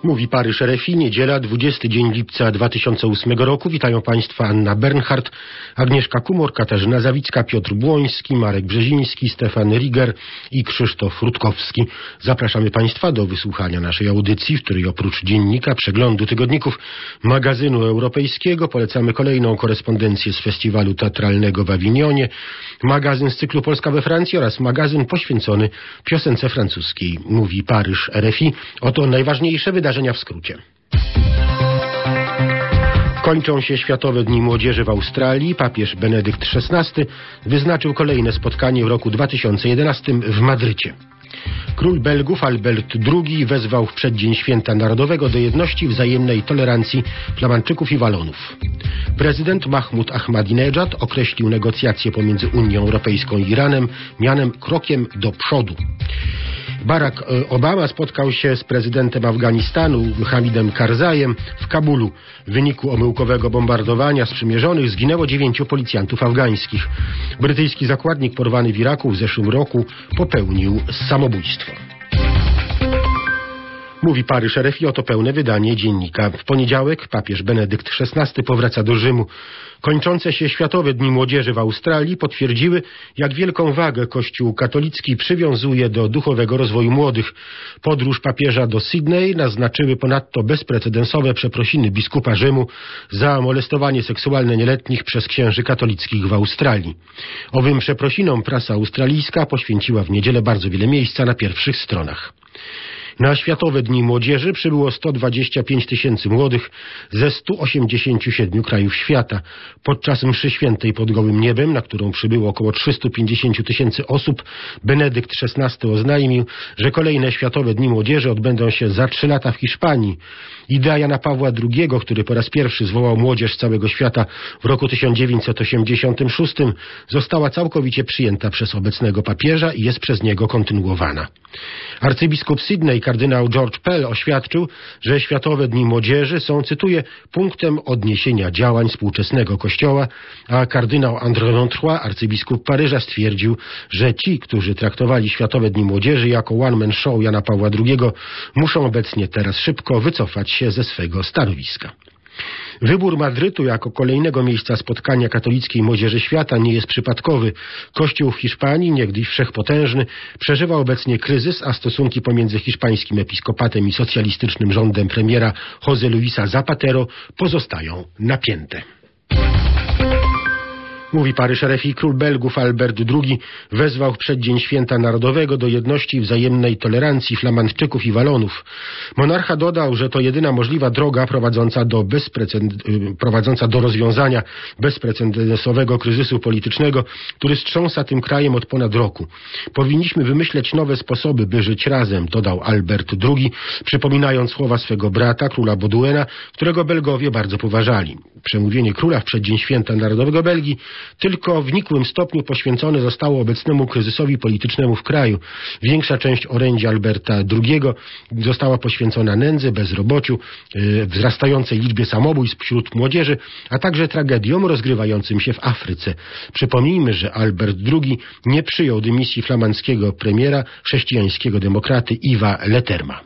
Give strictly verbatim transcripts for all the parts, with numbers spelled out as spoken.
Mówi Paryż R F I, niedziela, dwudziesty dzień lipca dwa tysiące ósmego roku. Witają Państwa Anna Bernhardt, Agnieszka Kumor, Katarzyna Zawicka, Piotr Błoński, Marek Brzeziński, Stefan Riger i Krzysztof Rutkowski. Zapraszamy Państwa do wysłuchania naszej audycji, w której oprócz dziennika, przeglądu tygodników, magazynu europejskiego polecamy kolejną korespondencję z festiwalu teatralnego w Awinionie, magazyn z cyklu Polska we Francji oraz magazyn poświęcony piosence francuskiej. Mówi Paryż R F I. Oto najważniejsze wydarzenia w skrócie. Kończą się Światowe Dni Młodzieży w Australii. Papież Benedykt szesnasty wyznaczył kolejne spotkanie w roku dwa tysiące jedenastym w Madrycie. Król Belgów Albert drugi wezwał w przeddzień Święta Narodowego do jedności, wzajemnej tolerancji Flamanczyków i Walonów. Prezydent Mahmud Ahmadinejad określił negocjacje pomiędzy Unią Europejską i Iranem mianem krokiem do przodu. Barack Obama spotkał się z prezydentem Afganistanu Hamidem Karzajem w Kabulu. W wyniku omyłkowego bombardowania sprzymierzonych zginęło dziewięciu policjantów afgańskich. Brytyjski zakładnik porwany w Iraku w zeszłym roku popełnił samobójstwo. Mówi Paryż R F I, oto pełne wydanie dziennika. W poniedziałek papież Benedykt szesnasty powraca do Rzymu. Kończące się Światowe Dni Młodzieży w Australii potwierdziły, jak wielką wagę Kościół katolicki przywiązuje do duchowego rozwoju młodych. Podróż papieża do Sydney naznaczyły ponadto bezprecedensowe przeprosiny biskupa Rzymu za molestowanie seksualne nieletnich przez księży katolickich w Australii. Owym przeprosinom prasa australijska poświęciła w niedzielę bardzo wiele miejsca na pierwszych stronach. Na Światowe Dni Młodzieży przybyło sto dwadzieścia pięć tysięcy młodych ze stu osiemdziesięciu siedmiu krajów świata. Podczas mszy świętej pod gołym niebem, na którą przybyło około trzysta pięćdziesiąt tysięcy osób, Benedykt szesnasty oznajmił, że kolejne Światowe Dni Młodzieży odbędą się za trzy lata w Hiszpanii. Idea Jana Pawła drugiego, który po raz pierwszy zwołał młodzież z całego świata w roku tysiąc dziewięćset osiemdziesiątym szóstym, została całkowicie przyjęta przez obecnego papieża i jest przez niego kontynuowana. Arcybiskup Sydney, kardynał George Pell, oświadczył, że Światowe Dni Młodzieży są, cytuję, punktem odniesienia działań współczesnego Kościoła, a kardynał André Montroy, arcybiskup Paryża, stwierdził, że ci, którzy traktowali Światowe Dni Młodzieży jako one-man show Jana Pawła drugiego, muszą obecnie teraz szybko wycofać się ze swego stanowiska. Wybór Madrytu jako kolejnego miejsca spotkania katolickiej młodzieży świata nie jest przypadkowy. Kościół w Hiszpanii, niegdyś wszechpotężny, przeżywa obecnie kryzys, a stosunki pomiędzy hiszpańskim episkopatem i socjalistycznym rządem premiera José Luisa Zapatero pozostają napięte. Mówi Paryż R F I, król Belgów Albert drugi wezwał w przeddzień Święta Narodowego do jedności i wzajemnej tolerancji Flamandczyków i Walonów. Monarcha dodał, że to jedyna możliwa droga prowadząca do, bezpreced- prowadząca do rozwiązania bezprecedensowego kryzysu politycznego, który strząsa tym krajem od ponad roku. Powinniśmy wymyśleć nowe sposoby, by żyć razem, dodał Albert drugi, przypominając słowa swego brata, króla Boduena, którego Belgowie bardzo poważali. Przemówienie króla w przeddzień Święta Narodowego Belgii tylko w nikłym stopniu poświęcone zostało obecnemu kryzysowi politycznemu w kraju. Większa część orędzi Alberta drugiego została poświęcona nędzy, bezrobociu, yy, wzrastającej liczbie samobójstw wśród młodzieży, a także tragediom rozgrywającym się w Afryce. Przypomnijmy, że Albert drugi nie przyjął dymisji flamandzkiego premiera, chrześcijańskiego demokraty Yves'a Leterma.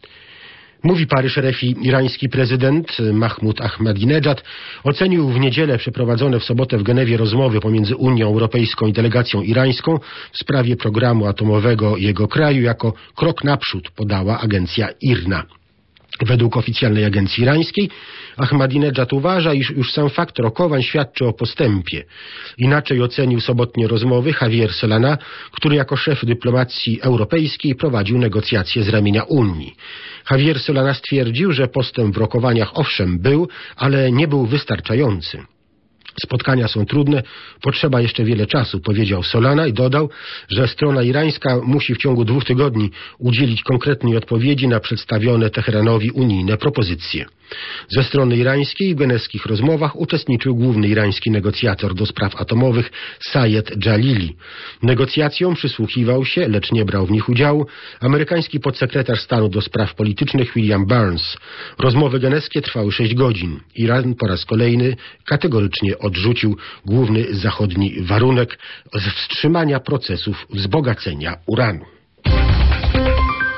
Mówi Paryż R F I, irański prezydent Mahmud Ahmadinejad ocenił w niedzielę przeprowadzone w sobotę w Genewie rozmowy pomiędzy Unią Europejską i delegacją irańską w sprawie programu atomowego jego kraju jako krok naprzód, podała agencja I R N A. Według oficjalnej agencji irańskiej Ahmadinejad uważa, iż już sam fakt rokowań świadczy o postępie. Inaczej ocenił sobotnie rozmowy Javier Solana, który jako szef dyplomacji europejskiej prowadził negocjacje z ramienia Unii. Javier Solana stwierdził, że postęp w rokowaniach owszem był, ale nie był wystarczający. Spotkania są trudne, potrzeba jeszcze wiele czasu, powiedział Solana i dodał, że strona irańska musi w ciągu dwóch tygodni udzielić konkretnej odpowiedzi na przedstawione Teheranowi unijne propozycje. Ze strony irańskiej w genewskich rozmowach uczestniczył główny irański negocjator do spraw atomowych Sayed Jalili. Negocjacjom przysłuchiwał się, lecz nie brał w nich udziału, amerykański podsekretarz stanu do spraw politycznych William Burns. Rozmowy genewskie trwały sześć godzin. Iran po raz kolejny kategorycznie odrzucił główny zachodni warunek wstrzymania procesów wzbogacenia uranu.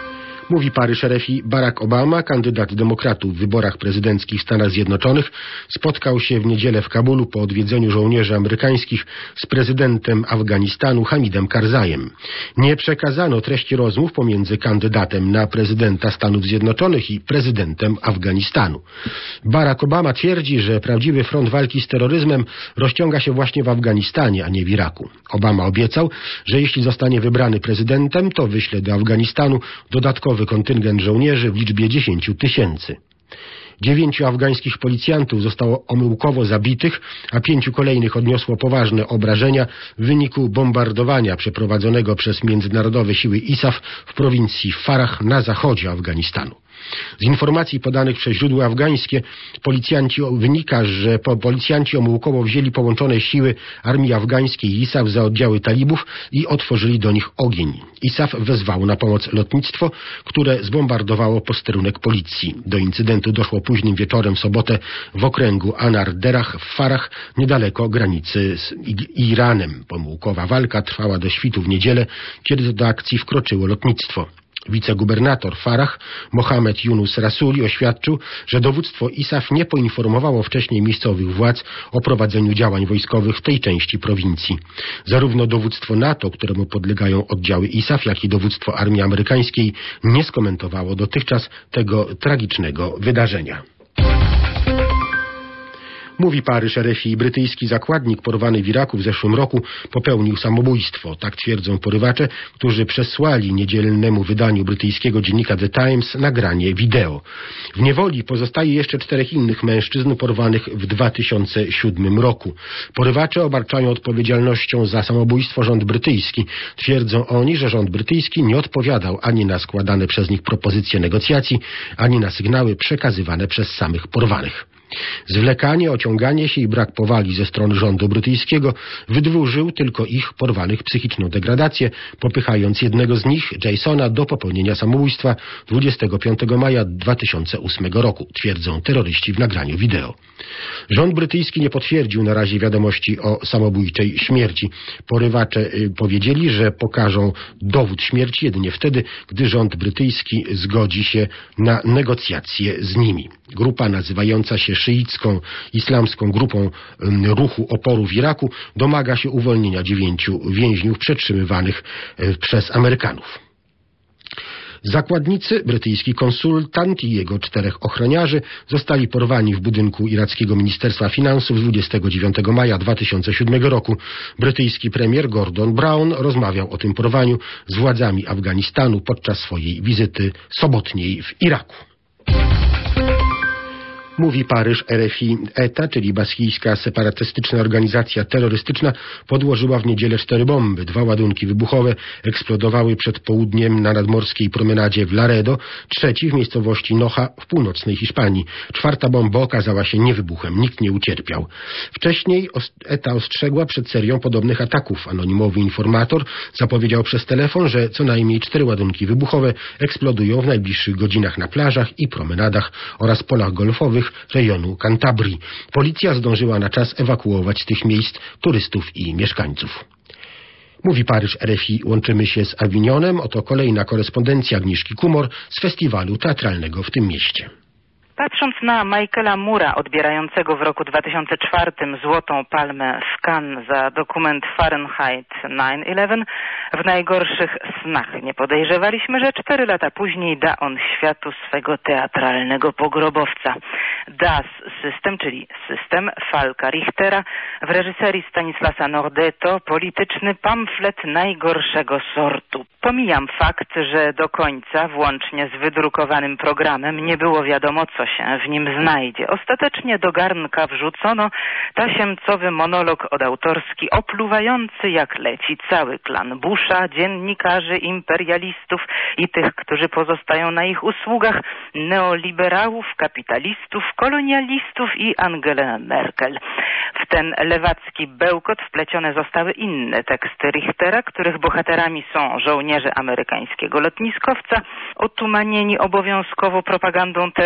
Mówi Paryż R F I. Barack Obama, kandydat demokratów w wyborach prezydenckich w Stanach Zjednoczonych, spotkał się w niedzielę w Kabulu po odwiedzeniu żołnierzy amerykańskich z prezydentem Afganistanu Hamidem Karzajem. Nie przekazano treści rozmów pomiędzy kandydatem na prezydenta Stanów Zjednoczonych i prezydentem Afganistanu. Barack Obama twierdzi, że prawdziwy front walki z terroryzmem rozciąga się właśnie w Afganistanie, a nie w Iraku. Obama obiecał, że jeśli zostanie wybrany prezydentem, to wyśle do Afganistanu dodatkowy kontyngent żołnierzy w liczbie dziesięciu tysięcy. Dziewięciu afgańskich policjantów zostało omyłkowo zabitych, a pięciu kolejnych odniosło poważne obrażenia w wyniku bombardowania przeprowadzonego przez międzynarodowe siły I S A F w prowincji Farah na zachodzie Afganistanu. Z informacji podanych przez źródła afgańskie policjanci wynika, że po, policjanci omyłkowo wzięli połączone siły armii afgańskiej i I S A F za oddziały talibów i otworzyli do nich ogień. I S A F wezwało na pomoc lotnictwo, które zbombardowało posterunek policji. Do incydentu doszło późnym wieczorem w sobotę w okręgu Anar-Derach w Farach, niedaleko granicy z Iranem. Pomyłkowa walka trwała do świtu w niedzielę, kiedy do akcji wkroczyło lotnictwo. Wicegubernator Farah, Mohamed Yunus Rasuli, oświadczył, że dowództwo I S A F nie poinformowało wcześniej miejscowych władz o prowadzeniu działań wojskowych w tej części prowincji. Zarówno dowództwo NATO, któremu podlegają oddziały I S A F, jak i dowództwo armii amerykańskiej nie skomentowało dotychczas tego tragicznego wydarzenia. Mówi Paryż R F I. Brytyjski zakładnik porwany w Iraku w zeszłym roku popełnił samobójstwo. Tak twierdzą porywacze, którzy przesłali niedzielnemu wydaniu brytyjskiego dziennika The Times nagranie wideo. W niewoli pozostaje jeszcze czterech innych mężczyzn porwanych w dwa tysiące siódmym roku. Porywacze obarczają odpowiedzialnością za samobójstwo rząd brytyjski. Twierdzą oni, że rząd brytyjski nie odpowiadał ani na składane przez nich propozycje negocjacji, ani na sygnały przekazywane przez samych porwanych. Zwlekanie, ociąganie się i brak powagi ze strony rządu brytyjskiego wydłużył tylko ich porwanych psychiczną degradację, popychając jednego z nich, Jasona, do popełnienia samobójstwa dwudziestego piątego maja dwa tysiące ósmego roku, twierdzą terroryści w nagraniu wideo. Rząd brytyjski nie potwierdził na razie wiadomości o samobójczej śmierci. Porywacze powiedzieli, że pokażą dowód śmierci jedynie wtedy, gdy rząd brytyjski zgodzi się na negocjacje z nimi. Grupa nazywająca się szyicką islamską grupą ruchu oporu w Iraku domaga się uwolnienia dziewięciu więźniów przetrzymywanych przez Amerykanów. Zakładnicy, brytyjski konsultant i jego czterech ochroniarzy zostali porwani w budynku irackiego Ministerstwa Finansów dwudziestego dziewiątego maja dwa tysiące siódmego roku. Brytyjski premier Gordon Brown rozmawiał o tym porwaniu z władzami Afganistanu podczas swojej wizyty sobotniej w Iraku. Mówi Paryż R F I. E T A, czyli baskijska separatystyczna organizacja terrorystyczna, podłożyła w niedzielę cztery bomby. Dwa ładunki wybuchowe eksplodowały przed południem na nadmorskiej promenadzie w Laredo, trzeci w miejscowości Nocha w północnej Hiszpanii. Czwarta bomba okazała się niewybuchem. Nikt nie ucierpiał. Wcześniej E T A ostrzegła przed serią podobnych ataków. Anonimowy informator zapowiedział przez telefon, że co najmniej cztery ładunki wybuchowe eksplodują w najbliższych godzinach na plażach i promenadach oraz polach golfowych rejonu Cantabrii. Policja zdążyła na czas ewakuować z tych miejsc turystów i mieszkańców. Mówi Paryż R F I. Łączymy się z Awinionem. Oto kolejna korespondencja Agnieszki Kumor z festiwalu teatralnego w tym mieście. Patrząc na Michaela Moore'a, odbierającego w roku dwa tysiące czwartym Złotą Palmę w Cannes za dokument Fahrenheit dziewięć jedenaście, w najgorszych snach nie podejrzewaliśmy, że cztery lata później da on światu swego teatralnego pogrobowca. Das System, czyli System Falka Richtera, w reżyserii Stanislasa Nordetto, polityczny pamflet najgorszego sortu. Pomijam fakt, że do końca, włącznie z wydrukowanym programem, nie było wiadomo, co się w nim znajdzie. Ostatecznie do garnka wrzucono tasiemcowy monolog odautorski, opluwający jak leci cały klan Busha, dziennikarzy, imperialistów i tych, którzy pozostają na ich usługach, neoliberałów, kapitalistów, kolonialistów i Angelę Merkel. W ten lewacki bełkot wplecione zostały inne teksty Richtera, których bohaterami są żołnierze amerykańskiego lotniskowca, otumanieni obowiązkowo propagandą terroru,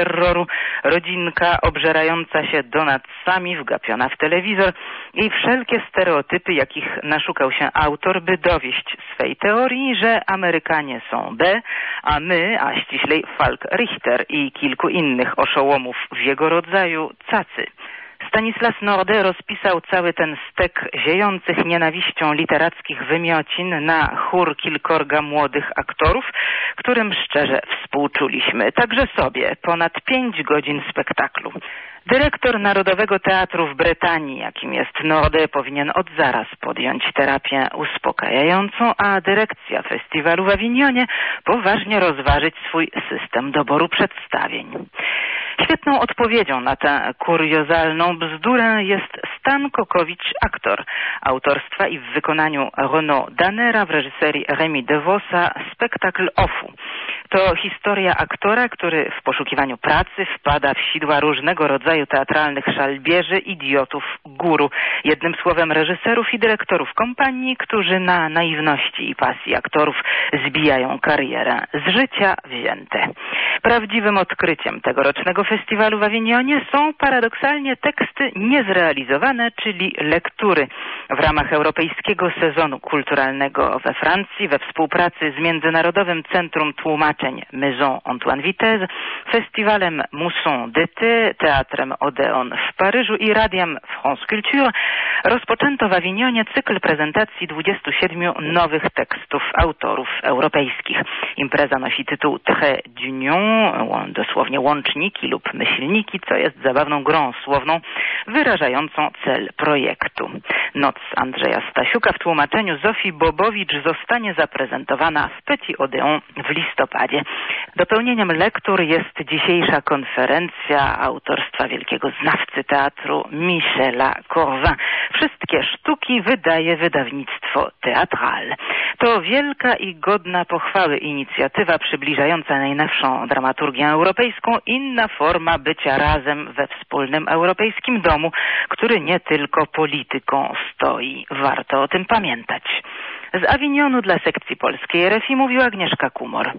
rodzinka obżerająca się donatsami, wgapiona w telewizor i wszelkie stereotypy, jakich naszukał się autor, by dowieść swej teorii, że Amerykanie są B, a my, a ściślej Falk Richter i kilku innych oszołomów w jego rodzaju, cacy. Stanislas Nordet rozpisał cały ten stek ziejących nienawiścią literackich wymiocin na chór kilkorga młodych aktorów, którym szczerze współczuliśmy, także sobie, ponad pięć godzin spektaklu. Dyrektor Narodowego Teatru w Brytanii, jakim jest Nordet, powinien od zaraz podjąć terapię uspokajającą, a dyrekcja festiwalu w Awinionie poważnie rozważyć swój system doboru przedstawień. Świetną odpowiedzią na tę kuriozalną bzdurę jest Stan Kokowicz, aktor, autorstwa i w wykonaniu Renaud Danera w reżyserii Rémy DeVossa spektakl Ofu. To historia aktora, który w poszukiwaniu pracy wpada w sidła różnego rodzaju teatralnych szalbierzy, idiotów, guru. Jednym słowem reżyserów i dyrektorów kompanii, którzy na naiwności i pasji aktorów zbijają karierę z życia wzięte. Prawdziwym odkryciem tegorocznego festiwalu w Awinionie są paradoksalnie teksty niezrealizowane, czyli lektury. W ramach Europejskiego Sezonu Kulturalnego we Francji, we współpracy z Międzynarodowym Centrum Tłumaczeń Maison Antoine Vitesse, Festiwalem Mousson d'été, Teatrem Odeon w Paryżu i Radiem France Culture rozpoczęto w Awinionie cykl prezentacji dwudziestu siedmiu nowych tekstów autorów europejskich. Impreza nosi tytuł Trait d'Union, dosłownie łączniki lub myślniki, co jest zabawną grą słowną wyrażającą cel projektu. Noc Andrzeja Stasiuka w tłumaczeniu Zofii Bobowicz zostanie zaprezentowana w Petit Odeon w listopadzie. Dopełnieniem lektur jest dzisiejsza konferencja autorstwa wielkiego znawcy teatru Michela Corvin. Wszystkie sztuki wydaje wydawnictwo Teatral. To wielka i godna pochwały inicjatywa przybliżająca najnowszą dramaturgię europejską, inna forma bycia razem we wspólnym europejskim domu, który nie tylko polityką stoi. Warto o tym pamiętać. Z Awinionu dla sekcji polskiej R F I mówiła Agnieszka Kumor.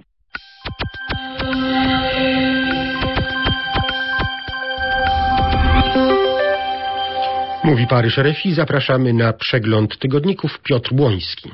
Mówi Paryż R F I. Zapraszamy na przegląd tygodników. Piotr Błoński.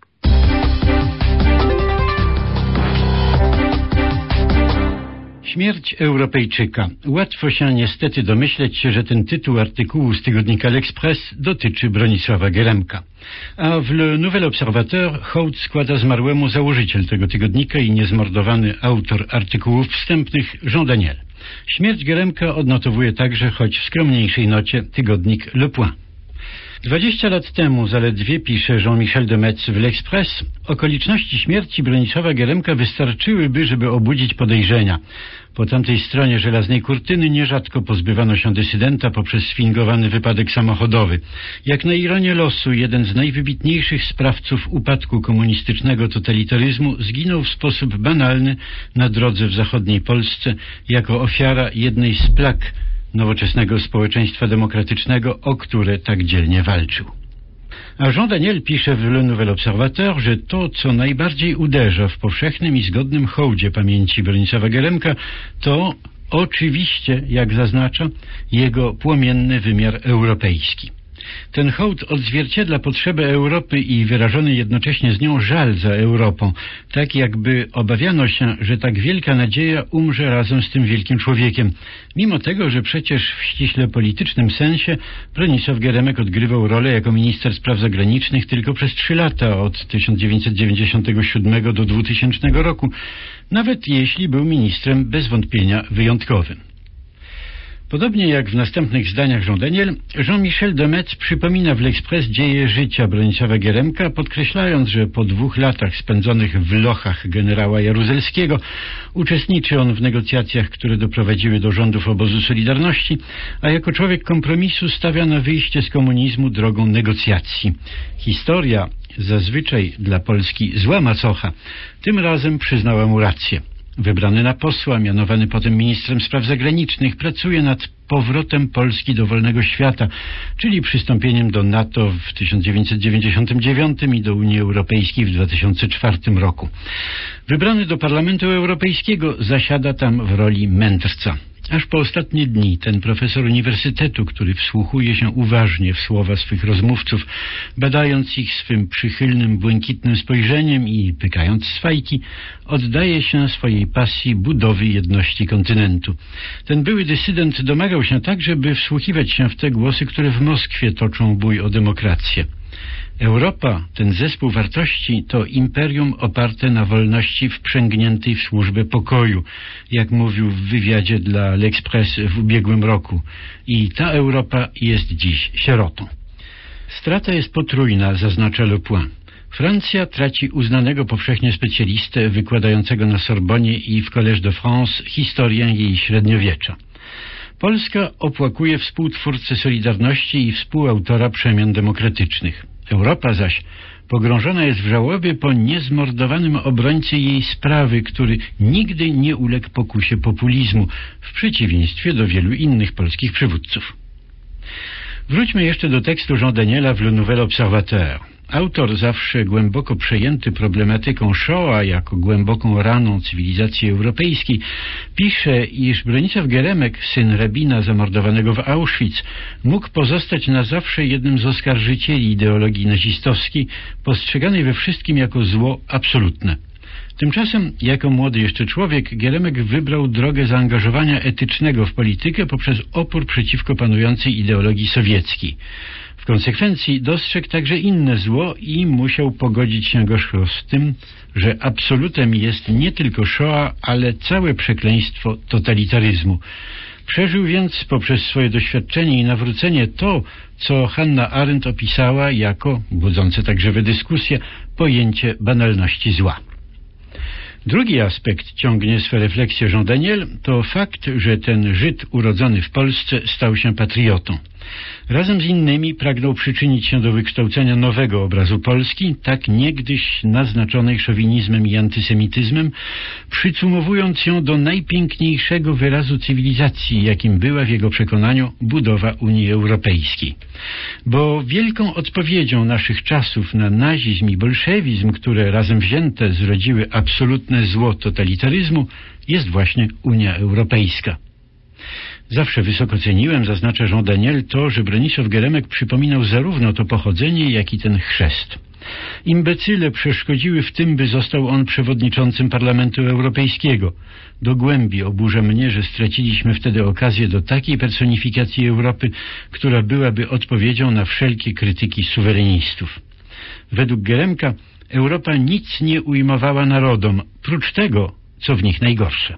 Śmierć Europejczyka. Łatwo się niestety domyśleć się, że ten tytuł artykułu z tygodnika L'Express dotyczy Bronisława Geremka. A w Le Nouvel Observateur hołd składa zmarłemu założyciel tego tygodnika i niezmordowany autor artykułów wstępnych Jean Daniel. Śmierć Geremka odnotowuje także, choć w skromniejszej nocie, tygodnik Le Point. Dwadzieścia lat temu zaledwie, pisze Jean-Michel de Metz w L'Express, okoliczności śmierci Bronisława Geremka wystarczyłyby, żeby obudzić podejrzenia. Po tamtej stronie żelaznej kurtyny nierzadko pozbywano się dysydenta poprzez sfingowany wypadek samochodowy. Jak na ironię losu, jeden z najwybitniejszych sprawców upadku komunistycznego totalitaryzmu zginął w sposób banalny na drodze w zachodniej Polsce jako ofiara jednej z plag nowoczesnego społeczeństwa demokratycznego, o które tak dzielnie walczył. A Jean Daniel pisze w Le Nouvel Observateur, że to, co najbardziej uderza w powszechnym i zgodnym hołdzie pamięci Bronisława Geremka, to oczywiście, jak zaznacza, jego płomienny wymiar europejski. Ten hołd odzwierciedla potrzebę Europy i wyrażony jednocześnie z nią żal za Europą, tak jakby obawiano się, że tak wielka nadzieja umrze razem z tym wielkim człowiekiem, mimo tego, że przecież w ściśle politycznym sensie Bronisław Geremek odgrywał rolę jako minister spraw zagranicznych tylko przez trzy lata, od tysiąc dziewięćset dziewięćdziesiątego siódmego do dwutysięcznego roku, nawet jeśli był ministrem bez wątpienia wyjątkowym. Podobnie jak w następnych zdaniach Jean Daniel, Jean-Michel de Metz przypomina w L'Express dzieje życia Bronisława Geremka, podkreślając, że po dwóch latach spędzonych w lochach generała Jaruzelskiego uczestniczy on w negocjacjach, które doprowadziły do rządów obozu Solidarności, a jako człowiek kompromisu stawia na wyjście z komunizmu drogą negocjacji. Historia, zazwyczaj dla Polski zła macocha, tym razem przyznała mu rację. Wybrany na posła, mianowany potem ministrem spraw zagranicznych, pracuje nad powrotem Polski do wolnego świata, czyli przystąpieniem do NATO w tysiąc dziewięćset dziewięćdziesiątym dziewiątym i do Unii Europejskiej w dwa tysiące czwartym roku. Wybrany do Parlamentu Europejskiego zasiada tam w roli mędrca. Aż po ostatnie dni ten profesor uniwersytetu, który wsłuchuje się uważnie w słowa swych rozmówców, badając ich swym przychylnym, błękitnym spojrzeniem i pykając z fajki, oddaje się swojej pasji budowy jedności kontynentu. Ten były dysydent domagał się także, by wsłuchiwać się w te głosy, które w Moskwie toczą bój o demokrację. Europa, ten zespół wartości, to imperium oparte na wolności wprzęgniętej w służbę pokoju, jak mówił w wywiadzie dla L'Express w ubiegłym roku. I ta Europa jest dziś sierotą. Strata jest potrójna, zaznacza Le Point. Francja traci uznanego powszechnie specjalistę wykładającego na Sorbonie i w Collège de France historię jej średniowiecza. Polska opłakuje współtwórcę Solidarności i współautora przemian demokratycznych. Europa zaś pogrążona jest w żałobie po niezmordowanym obrońcy jej sprawy, który nigdy nie uległ pokusie populizmu, w przeciwieństwie do wielu innych polskich przywódców. Wróćmy jeszcze do tekstu Jean Daniela w Le Nouvel Observateur. Autor, zawsze głęboko przejęty problematyką Shoah jako głęboką raną cywilizacji europejskiej, pisze, iż Bronisław Geremek, syn rabina zamordowanego w Auschwitz, mógł pozostać na zawsze jednym z oskarżycieli ideologii nazistowskiej, postrzeganej we wszystkim jako zło absolutne. Tymczasem, jako młody jeszcze człowiek, Geremek wybrał drogę zaangażowania etycznego w politykę poprzez opór przeciwko panującej ideologii sowieckiej. W konsekwencji dostrzegł także inne zło i musiał pogodzić się gorzko z tym, że absolutem jest nie tylko Shoah, ale całe przekleństwo totalitaryzmu. Przeżył więc poprzez swoje doświadczenie i nawrócenie to, co Hannah Arendt opisała jako, budzące tak żywe dyskusje, pojęcie banalności zła. Drugi aspekt ciągnie swe refleksje Jean Daniel, to fakt, że ten Żyd urodzony w Polsce stał się patriotą. Razem z innymi pragnął przyczynić się do wykształcenia nowego obrazu Polski, tak niegdyś naznaczonej szowinizmem i antysemityzmem, przycumowując ją do najpiękniejszego wyrazu cywilizacji, jakim była w jego przekonaniu budowa Unii Europejskiej. Bo wielką odpowiedzią naszych czasów na nazizm i bolszewizm, które razem wzięte zrodziły absolutne zło totalitaryzmu, jest właśnie Unia Europejska. Zawsze wysoko ceniłem, zaznacza Jean Daniel, to, że Bronisław Geremek przypominał zarówno to pochodzenie, jak i ten chrzest. Imbecyle przeszkodziły w tym, by został on przewodniczącym Parlamentu Europejskiego. Do głębi oburza mnie, że straciliśmy wtedy okazję do takiej personifikacji Europy, która byłaby odpowiedzią na wszelkie krytyki suwerenistów. Według Geremka Europa nic nie ujmowała narodom, prócz tego, co w nich najgorsze.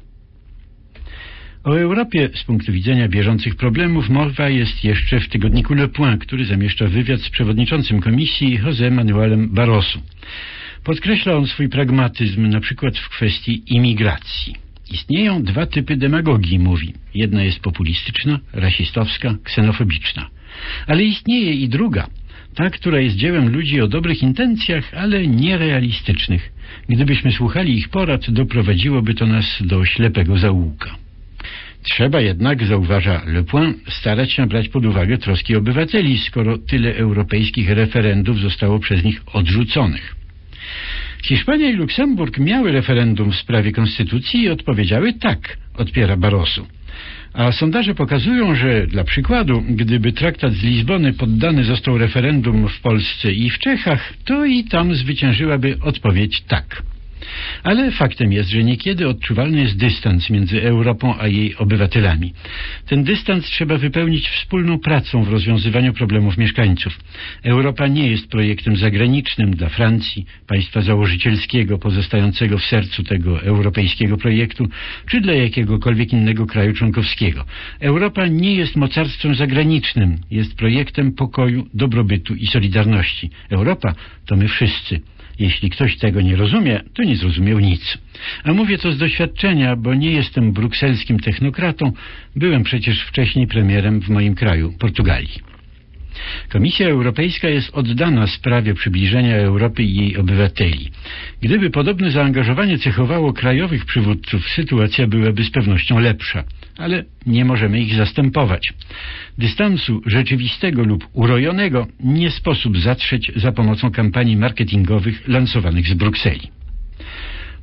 O Europie z punktu widzenia bieżących problemów mowa jest jeszcze w tygodniku Le Point, który zamieszcza wywiad z przewodniczącym komisji José Manuelem Barroso. Podkreśla on swój pragmatyzm na przykład w kwestii imigracji. Istnieją dwa typy demagogii, mówi. Jedna jest populistyczna, rasistowska, ksenofobiczna. Ale istnieje i druga, ta, która jest dziełem ludzi o dobrych intencjach, ale nierealistycznych. Gdybyśmy słuchali ich porad, doprowadziłoby to nas do ślepego zaułka. Trzeba jednak, zauważa Le Point, starać się brać pod uwagę troski obywateli, skoro tyle europejskich referendów zostało przez nich odrzuconych. Hiszpania i Luksemburg miały referendum w sprawie konstytucji i odpowiedziały tak, odpiera Barroso. A sondaże pokazują, że dla przykładu, gdyby traktat z Lizbony poddany został referendum w Polsce i w Czechach, to i tam zwyciężyłaby odpowiedź tak. Ale faktem jest, że niekiedy odczuwalny jest dystans między Europą a jej obywatelami. Ten dystans trzeba wypełnić wspólną pracą w rozwiązywaniu problemów mieszkańców. Europa nie jest projektem zagranicznym dla Francji, państwa założycielskiego pozostającego w sercu tego europejskiego projektu, czy dla jakiegokolwiek innego kraju członkowskiego. Europa nie jest mocarstwem zagranicznym, jest projektem pokoju, dobrobytu i solidarności. Europa to my wszyscy. Jeśli ktoś tego nie rozumie, to nie zrozumiał nic. A mówię to z doświadczenia, bo nie jestem brukselskim technokratą, byłem przecież wcześniej premierem w moim kraju, Portugalii. Komisja Europejska jest oddana sprawie przybliżenia Europy i jej obywateli. Gdyby podobne zaangażowanie cechowało krajowych przywódców, sytuacja byłaby z pewnością lepsza, ale nie możemy ich zastępować. Dystansu rzeczywistego lub urojonego nie sposób zatrzeć za pomocą kampanii marketingowych lansowanych z Brukseli.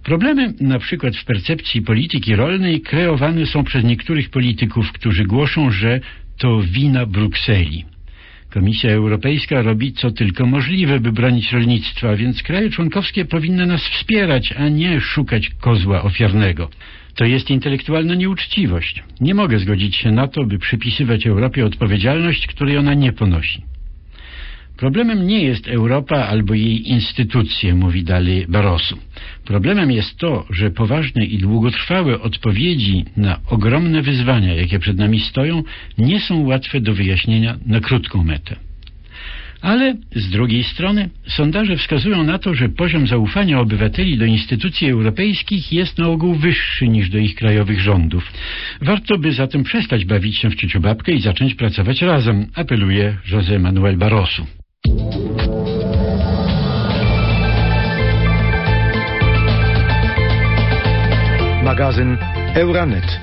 Problemy, na przykład w percepcji polityki rolnej, kreowane są przez niektórych polityków, którzy głoszą, że to wina Brukseli. Komisja Europejska robi co tylko możliwe, by bronić rolnictwa, więc kraje członkowskie powinny nas wspierać, a nie szukać kozła ofiarnego. To jest intelektualna nieuczciwość. Nie mogę zgodzić się na to, by przypisywać Europie odpowiedzialność, której ona nie ponosi. Problemem nie jest Europa albo jej instytucje, mówi dalej Barroso. Problemem jest to, że poważne i długotrwałe odpowiedzi na ogromne wyzwania, jakie przed nami stoją, nie są łatwe do wyjaśnienia na krótką metę. Ale z drugiej strony sondaże wskazują na to, że poziom zaufania obywateli do instytucji europejskich jest na ogół wyższy niż do ich krajowych rządów. Warto by zatem przestać bawić się w ciuciubabkę i zacząć pracować razem, apeluje José Manuel Barroso. Magazyn Euranet.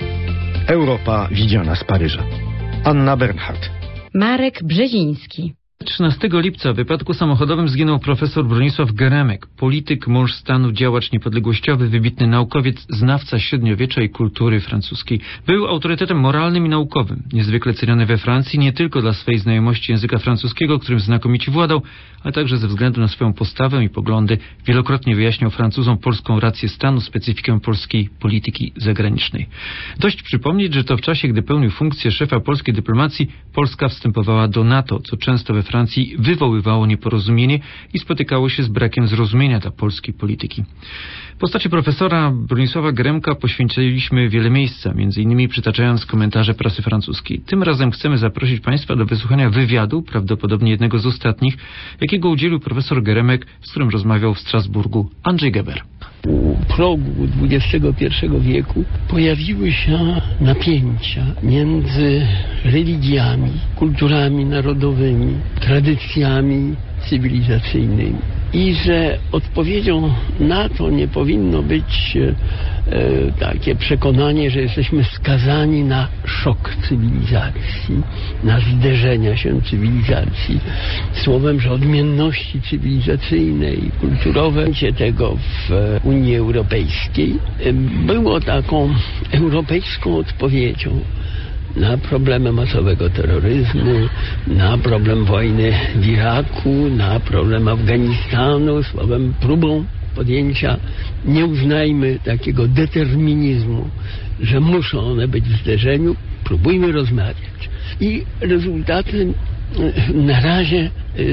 Europa widziana z Paryża. Anna Bernhardt. Marek Brzeziński. trzynastego lipca w wypadku samochodowym zginął profesor Bronisław Geremek, polityk, mąż stanu, działacz niepodległościowy, wybitny naukowiec, znawca średniowiecza i kultury francuskiej. Był autorytetem moralnym i naukowym, niezwykle ceniony we Francji nie tylko dla swojej znajomości języka francuskiego, którym znakomicie władał, ale także ze względu na swoją postawę i poglądy. Wielokrotnie wyjaśniał Francuzom polską rację stanu, specyfikę polskiej polityki zagranicznej. Dość przypomnieć, że to w czasie, gdy pełnił funkcję szefa polskiej dyplomacji, Polska wstępowała do NATO, co często we Francji wywoływało nieporozumienie i spotykało się z brakiem zrozumienia dla polskiej polityki. Postaci profesora Bronisława Geremka poświęciliśmy wiele miejsca, między innymi przytaczając komentarze prasy francuskiej. Tym razem chcemy zaprosić Państwa do wysłuchania wywiadu, prawdopodobnie jednego z ostatnich, jakiego udzielił profesor Geremek, z którym rozmawiał w Strasburgu Andrzej Geber. U progu dwudziestego pierwszego wieku pojawiły się napięcia między religiami, kulturami narodowymi, tradycjami cywilizacyjnymi i że odpowiedzią na to nie powinno być e, takie przekonanie, że jesteśmy skazani na szok cywilizacji, na zderzenia się cywilizacji. Słowem, że odmienności cywilizacyjne i kulturowe tego w Unii Europejskiej było taką europejską odpowiedzią na problemy masowego terroryzmu, na problem wojny w Iraku, na problem Afganistanu, słowem próbą podjęcia, nie uznajmy takiego determinizmu, że muszą one być w zderzeniu, próbujmy rozmawiać. I rezultaty na razie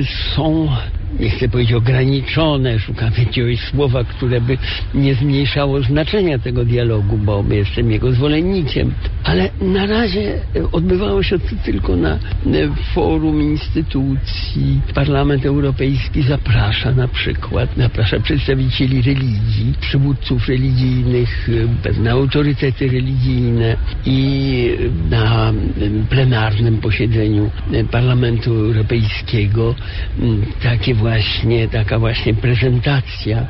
są, nie chcę powiedzieć ograniczone, szukamy jakiegoś słowa, które by nie zmniejszało znaczenia tego dialogu, bo jestem jego zwolennikiem, ale na razie odbywało się to tylko na forum instytucji. Parlament Europejski zaprasza na przykład, zaprasza przedstawicieli religii, przywódców religijnych, pewne autorytety religijne i na plenarnym posiedzeniu Parlamentu Europejskiego takie właśnie, taka właśnie prezentacja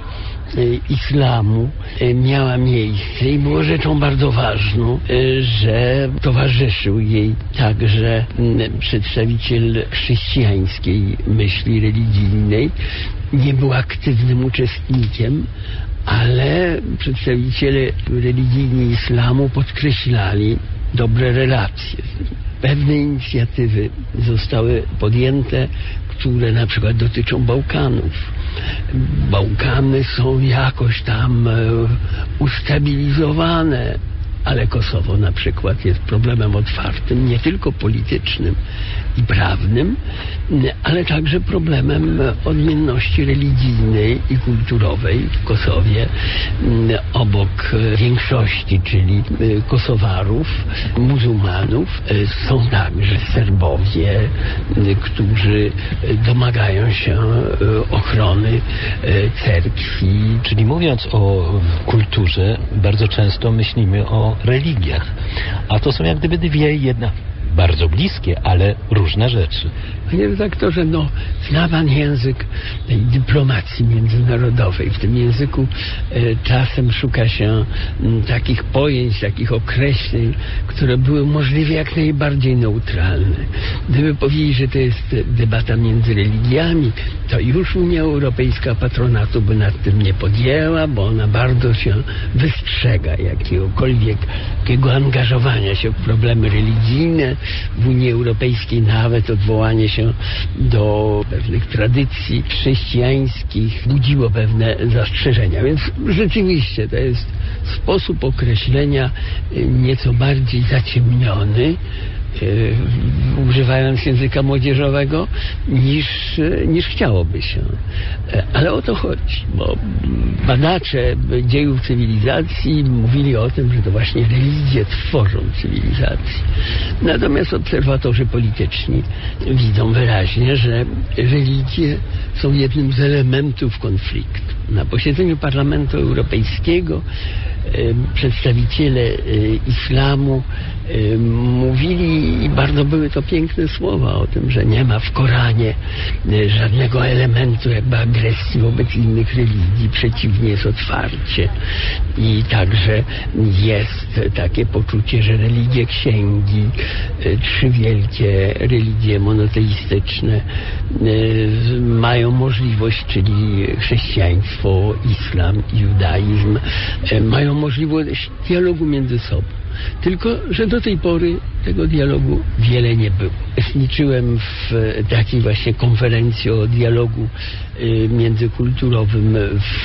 islamu miała miejsce i było rzeczą bardzo ważną, że towarzyszył jej także przedstawiciel chrześcijańskiej myśli religijnej. Nie był aktywnym uczestnikiem, ale przedstawiciele religijni islamu podkreślali dobre relacje. Pewne inicjatywy zostały podjęte, które na przykład dotyczą Bałkanów. Bałkany są jakoś tam ustabilizowane, ale Kosowo na przykład jest problemem otwartym, nie tylko politycznym i prawnym, ale także problemem odmienności religijnej i kulturowej w Kosowie. Obok większości, czyli Kosowarów, muzułmanów, są także Serbowie, którzy domagają się ochrony cerkwi. Czyli mówiąc o kulturze, bardzo często myślimy o religiach, a to są jak gdyby dwie jedna bardzo bliskie, ale różne rzeczy. Panie redaktorze, no, zna pan język tej dyplomacji międzynarodowej. W tym języku e, czasem szuka się m, takich pojęć, takich określeń, które były możliwie jak najbardziej neutralne. Gdyby powiedzieć, że to jest debata między religiami, to już Unia Europejska patronatu by nad tym nie podjęła, bo ona bardzo się wystrzega jakiegokolwiek takiego angażowania się w problemy religijne. W Unii Europejskiej nawet odwołanie się do pewnych tradycji chrześcijańskich budziło pewne zastrzeżenia. Więc rzeczywiście to jest sposób określenia nieco bardziej zaciemniony, używając języka młodzieżowego, niż, niż chciałoby się. Ale o to chodzi, bo badacze dziejów cywilizacji mówili o tym, że to właśnie religie tworzą cywilizację. Natomiast obserwatorzy polityczni widzą wyraźnie, że religie są jednym z elementów konfliktu. Na posiedzeniu Parlamentu Europejskiego przedstawiciele islamu mówili, i bardzo były to piękne słowa, o tym, że nie ma w Koranie żadnego elementu jakby agresji wobec innych religii, przeciwnie, jest otwarcie. I także jest takie poczucie, że religie księgi, trzy wielkie religie monoteistyczne mają możliwość, czyli chrześcijaństwo, islam, judaizm, mają możliwość dialogu między sobą. Tylko że do tej pory tego dialogu wiele nie było. Uczestniczyłem w takiej właśnie konferencji o dialogu międzykulturowym w,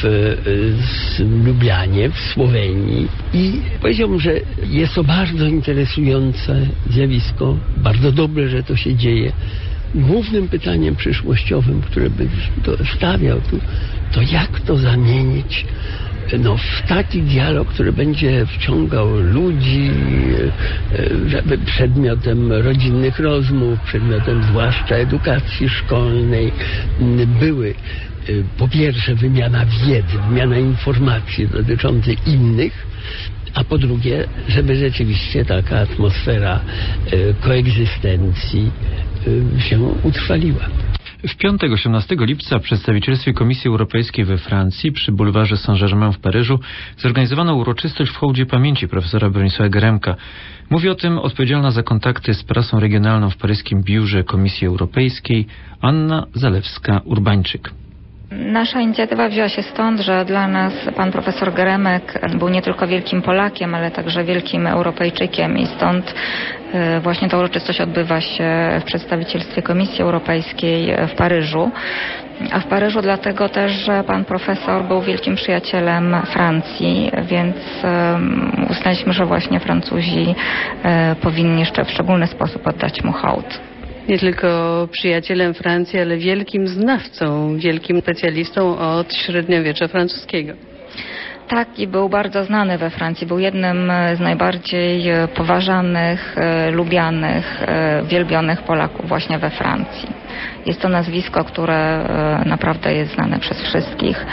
w Lublianie, w Słowenii, i powiedziałbym, że jest to bardzo interesujące zjawisko, bardzo dobre, że to się dzieje. Głównym pytaniem przyszłościowym, które by stawiał tu, to jak to zamienić no, w taki dialog, który będzie wciągał ludzi, żeby przedmiotem rodzinnych rozmów, przedmiotem zwłaszcza edukacji szkolnej były po pierwsze wymiana wiedzy, wymiana informacji dotyczących innych, a po drugie, żeby rzeczywiście taka atmosfera koegzystencji się utrwaliła. W piątek, osiemnastego lipca w przedstawicielstwie Komisji Europejskiej we Francji przy bulwarze Saint-Germain w Paryżu zorganizowano uroczystość w hołdzie pamięci profesora Bronisława Geremka. Mówi o tym odpowiedzialna za kontakty z prasą regionalną w paryskim biurze Komisji Europejskiej Anna Zalewska-Urbańczyk. Nasza inicjatywa wzięła się stąd, że dla nas pan profesor Geremek był nie tylko wielkim Polakiem, ale także wielkim Europejczykiem i stąd właśnie ta uroczystość odbywa się w przedstawicielstwie Komisji Europejskiej w Paryżu. A w Paryżu dlatego też, że pan profesor był wielkim przyjacielem Francji, więc uznaliśmy, że właśnie Francuzi powinni jeszcze w szczególny sposób oddać mu hołd. Nie tylko przyjacielem Francji, ale wielkim znawcą, wielkim specjalistą od średniowiecza francuskiego. Tak, i był bardzo znany we Francji. Był jednym z najbardziej poważanych, lubianych, wielbionych Polaków właśnie we Francji. Jest to nazwisko, które naprawdę jest znane przez wszystkich.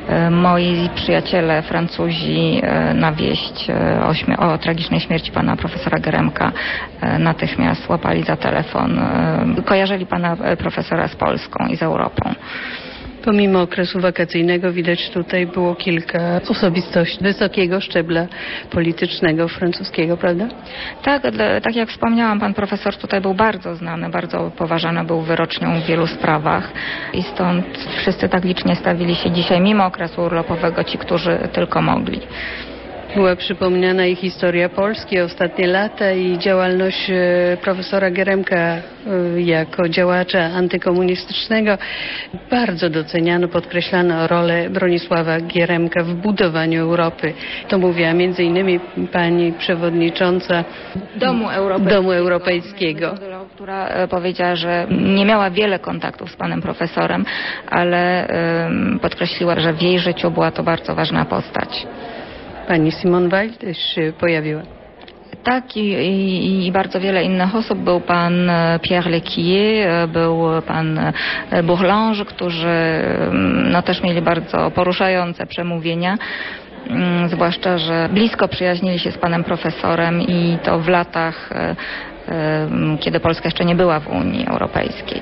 Moi przyjaciele Francuzi na wieść o, śmie- o tragicznej śmierci pana profesora Geremka natychmiast łapali za telefon. Kojarzyli pana profesora z Polską i z Europą. Pomimo okresu wakacyjnego widać tutaj było kilka osobistości wysokiego szczebla politycznego francuskiego, prawda? Tak, tak jak wspomniałam, pan profesor tutaj był bardzo znany, bardzo poważany, był wyrocznią w wielu sprawach i stąd wszyscy tak licznie stawili się dzisiaj, mimo okresu urlopowego, ci, którzy tylko mogli. Była przypomniana i historia Polski, ostatnie lata i działalność profesora Geremka jako działacza antykomunistycznego. Bardzo doceniano, podkreślano rolę Bronisława Geremka w budowaniu Europy. To mówiła między innymi pani przewodnicząca Domu Europejskiego, Domu Europejskiego. która powiedziała, że nie miała wiele kontaktów z panem profesorem, ale podkreśliła, że w jej życiu była to bardzo ważna postać. Pani Simone Weil też się pojawiła. Tak, i, i, i bardzo wiele innych osób. Był pan Pierre Lequier, był pan Bourlange, którzy no, też mieli bardzo poruszające przemówienia. Zwłaszcza, że blisko przyjaźnili się z panem profesorem i to w latach kiedy Polska jeszcze nie była w Unii Europejskiej.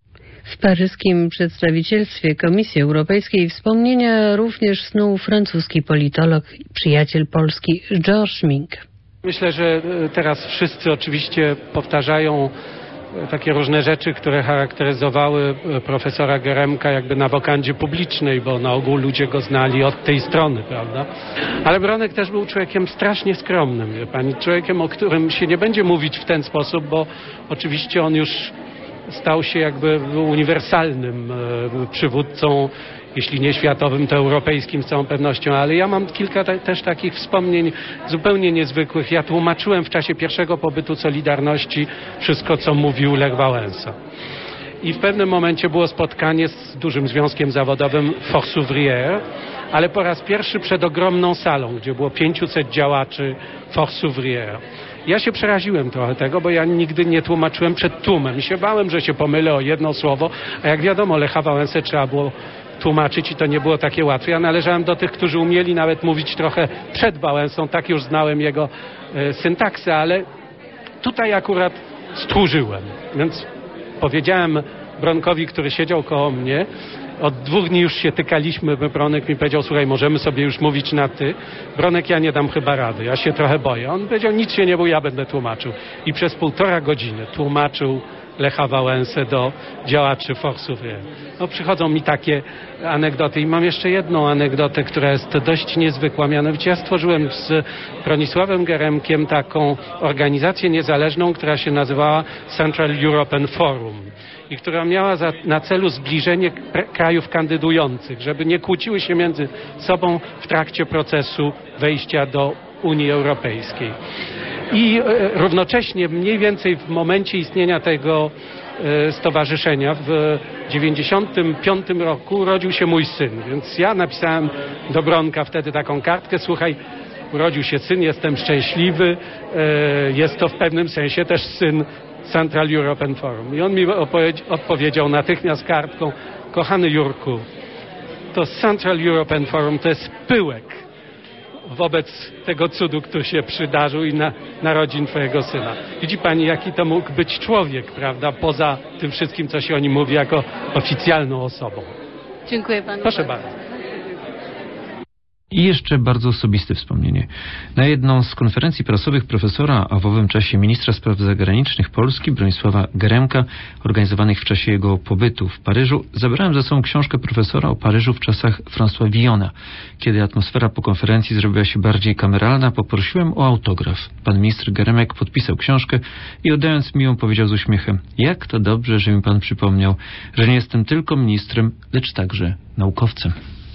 W paryskim przedstawicielstwie Komisji Europejskiej wspomnienia również snuł francuski politolog, przyjaciel Polski Georges Mink. Myślę, że teraz wszyscy oczywiście powtarzają takie różne rzeczy, które charakteryzowały profesora Geremka jakby na wokandzie publicznej, bo na ogół ludzie go znali od tej strony, prawda? Ale Bronek też był człowiekiem strasznie skromnym, wie pani, człowiekiem, o którym się nie będzie mówić w ten sposób, bo oczywiście on już stał się jakby uniwersalnym przywódcą, jeśli nie światowym, to europejskim z całą pewnością, ale ja mam kilka te, też takich wspomnień zupełnie niezwykłych. Ja tłumaczyłem w czasie pierwszego pobytu Solidarności wszystko, co mówił Lech Wałęsa. I w pewnym momencie było spotkanie z dużym związkiem zawodowym Force Ouvrière, ale po raz pierwszy przed ogromną salą, gdzie było pięciuset działaczy Force Ouvrière. Ja się przeraziłem trochę tego, bo ja nigdy nie tłumaczyłem przed tłumem i się bałem, że się pomylę o jedno słowo, a jak wiadomo, Lecha Wałęsę trzeba było tłumaczyć i to nie było takie łatwe. Ja należałem do tych, którzy umieli nawet mówić trochę przed Wałęsą, tak już znałem jego e, syntaksę, ale tutaj akurat stłużyłem. Więc powiedziałem Bronkowi, który siedział koło mnie, od dwóch dni już się tykaliśmy, Bronek mi powiedział, słuchaj, możemy sobie już mówić na ty. Bronek, ja nie dam chyba rady, ja się trochę boję. On powiedział, nic się nie bój, ja będę tłumaczył. I przez półtora godziny tłumaczył Lecha Wałęsę do działaczy Force Ouvrière. No przychodzą mi takie anegdoty i mam jeszcze jedną anegdotę, która jest dość niezwykła. Mianowicie ja stworzyłem z Bronisławem Geremkiem taką organizację niezależną, która się nazywała Central European Forum i która miała za, na celu zbliżenie krajów kandydujących, żeby nie kłóciły się między sobą w trakcie procesu wejścia do Unii Europejskiej. I e, równocześnie mniej więcej w momencie istnienia tego e, stowarzyszenia w dziewięćdziesiątym piątym roku urodził się mój syn, więc ja napisałem do Bronka wtedy taką kartkę, słuchaj, urodził się syn, jestem szczęśliwy, e, jest to w pewnym sensie też syn Central European Forum. I on mi odpowiedział natychmiast kartką, kochany Jurku, to Central European Forum to jest pyłek wobec tego cudu, który się przydarzył i na narodzin twojego syna. Widzi pani, jaki to mógł być człowiek, prawda, poza tym wszystkim, co się o nim mówi jako oficjalną osobą. Dziękuję panu. Proszę bardzo. I jeszcze bardzo osobiste wspomnienie. Na jedną z konferencji prasowych profesora, a w owym czasie ministra spraw zagranicznych Polski, Bronisława Geremka, organizowanych w czasie jego pobytu w Paryżu, zabrałem ze sobą książkę profesora o Paryżu w czasach François Villona. Kiedy atmosfera po konferencji zrobiła się bardziej kameralna, poprosiłem o autograf. Pan minister Geremek podpisał książkę i oddając mi ją powiedział z uśmiechem, jak to dobrze, że mi pan przypomniał, że nie jestem tylko ministrem, lecz także naukowcem.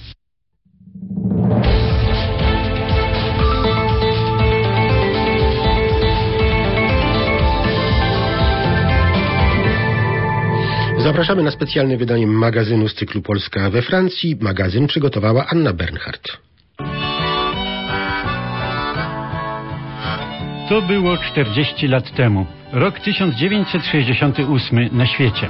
Zapraszamy na specjalne wydanie magazynu z cyklu Polska we Francji. Magazyn przygotowała Anna Bernhardt. To było czterdzieści lat temu. Rok tysiąc dziewięćset sześćdziesiąty ósmy na świecie.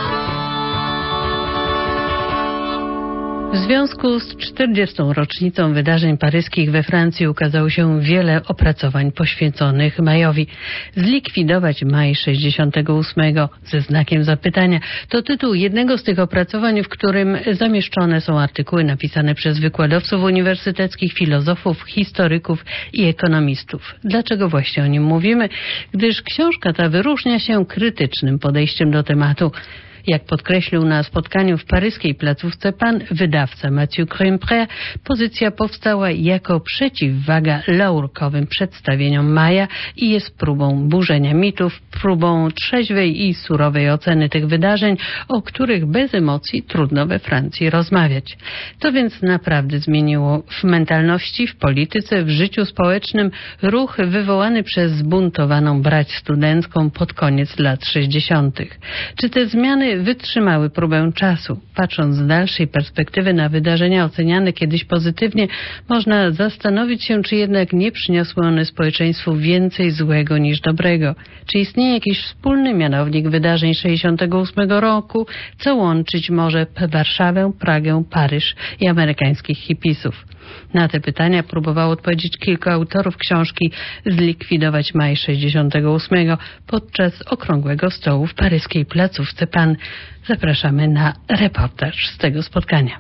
W związku z czterdziestą rocznicą wydarzeń paryskich we Francji ukazało się wiele opracowań poświęconych majowi. Zlikwidować maj sześćdziesiątego ósmego ze znakiem zapytania to tytuł jednego z tych opracowań, w którym zamieszczone są artykuły napisane przez wykładowców uniwersyteckich, filozofów, historyków i ekonomistów. Dlaczego właśnie o nim mówimy? Gdyż książka ta wyróżnia się krytycznym podejściem do tematu. Jak podkreślił na spotkaniu w paryskiej placówce pan wydawca Mathieu Crempré, pozycja powstała jako przeciwwaga laurkowym przedstawieniom maja i jest próbą burzenia mitów, próbą trzeźwej i surowej oceny tych wydarzeń, o których bez emocji trudno we Francji rozmawiać. To więc naprawdę zmieniło w mentalności, w polityce, w życiu społecznym ruch wywołany przez zbuntowaną brać studencką pod koniec lat sześćdziesiątych. Czy te zmiany wytrzymały próbę czasu. Patrząc z dalszej perspektywy na wydarzenia oceniane kiedyś pozytywnie, można zastanowić się, czy jednak nie przyniosły one społeczeństwu więcej złego niż dobrego. Czy istnieje jakiś wspólny mianownik wydarzeń sześćdziesiątego ósmego roku, co łączyć może Warszawę, Pragę, Paryż i amerykańskich hipisów? Na te pytania próbowało odpowiedzieć kilku autorów książki Zlikwidować maj sześćdziesiątego ósmego podczas okrągłego stołu w paryskiej placówce Pan. Zapraszamy na reportaż z tego spotkania.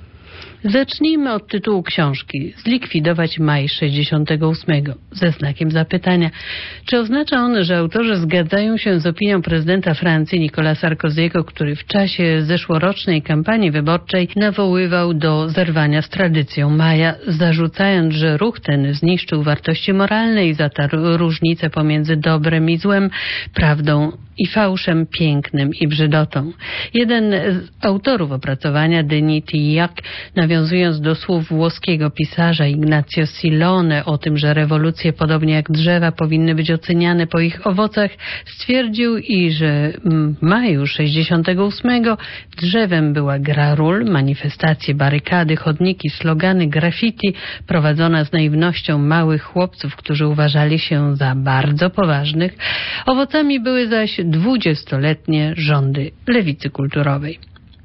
Zacznijmy od tytułu książki Zlikwidować maj sześćdziesiątego ósmego ze znakiem zapytania. Czy oznacza on, że autorzy zgadzają się z opinią prezydenta Francji Nicolas'a Sarkozy'ego, który w czasie zeszłorocznej kampanii wyborczej nawoływał do zerwania z tradycją maja, zarzucając, że ruch ten zniszczył wartości moralne i zatarł różnice pomiędzy dobrem i złem, prawdą i fałszem, pięknym i brzydotą. Jeden z autorów opracowania, Denis Tillac, nawiązując do słów włoskiego pisarza Ignazio Silone o tym, że rewolucje podobnie jak drzewa powinny być oceniane po ich owocach, stwierdził i że w maju sześćdziesiątego ósmego drzewem była gra ról, manifestacje, barykady, chodniki, slogany, graffiti, prowadzona z naiwnością małych chłopców, którzy uważali się za bardzo poważnych. Owocami były zaś dwudziestoletnie rządy lewicy kulturowej.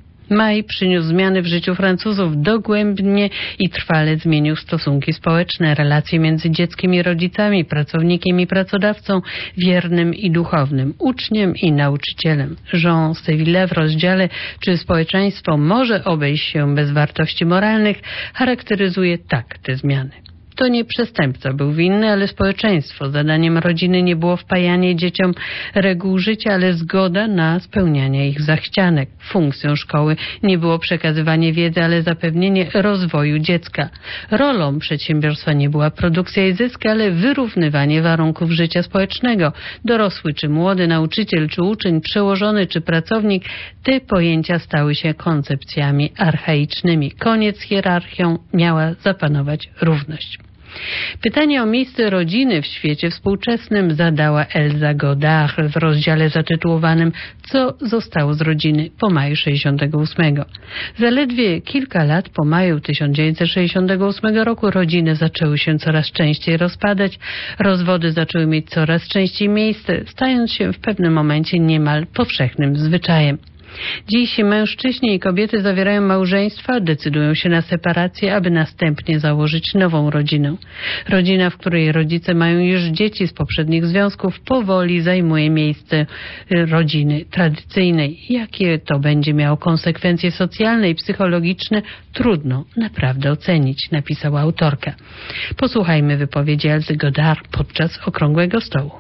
Maj przyniósł zmiany w życiu Francuzów, dogłębnie i trwale zmienił stosunki społeczne, relacje między dzieckiem i rodzicami, pracownikiem i pracodawcą, wiernym i duchownym, uczniem i nauczycielem. Jean Séville w rozdziale Czy społeczeństwo może obejść się bez wartości moralnych charakteryzuje tak te zmiany. To nie przestępca był winny, ale społeczeństwo. Zadaniem rodziny nie było wpajanie dzieciom reguł życia, ale zgoda na spełnianie ich zachcianek. Funkcją szkoły nie było przekazywanie wiedzy, ale zapewnienie rozwoju dziecka. Rolą przedsiębiorstwa nie była produkcja i zysk, ale wyrównywanie warunków życia społecznego. Dorosły czy młody, nauczyciel czy uczeń, przełożony czy pracownik, te pojęcia stały się koncepcjami archaicznymi. Koniec z hierarchią, miała zapanować równość. Pytanie o miejsce rodziny w świecie współczesnym zadała Elza Godard w rozdziale zatytułowanym Co zostało z rodziny po maju sześćdziesiątego ósmego. Zaledwie kilka lat po maju tysiąc dziewięćset sześćdziesiątego ósmego roku rodziny zaczęły się coraz częściej rozpadać, rozwody zaczęły mieć coraz częściej miejsce, stając się w pewnym momencie niemal powszechnym zwyczajem. Dziś mężczyźni i kobiety zawierają małżeństwa, decydują się na separację, aby następnie założyć nową rodzinę. Rodzina, w której rodzice mają już dzieci z poprzednich związków, powoli zajmuje miejsce rodziny tradycyjnej. Jakie to będzie miało konsekwencje socjalne i psychologiczne, trudno naprawdę ocenić, napisała autorka. Posłuchajmy wypowiedzi Elzy Godard podczas okrągłego stołu.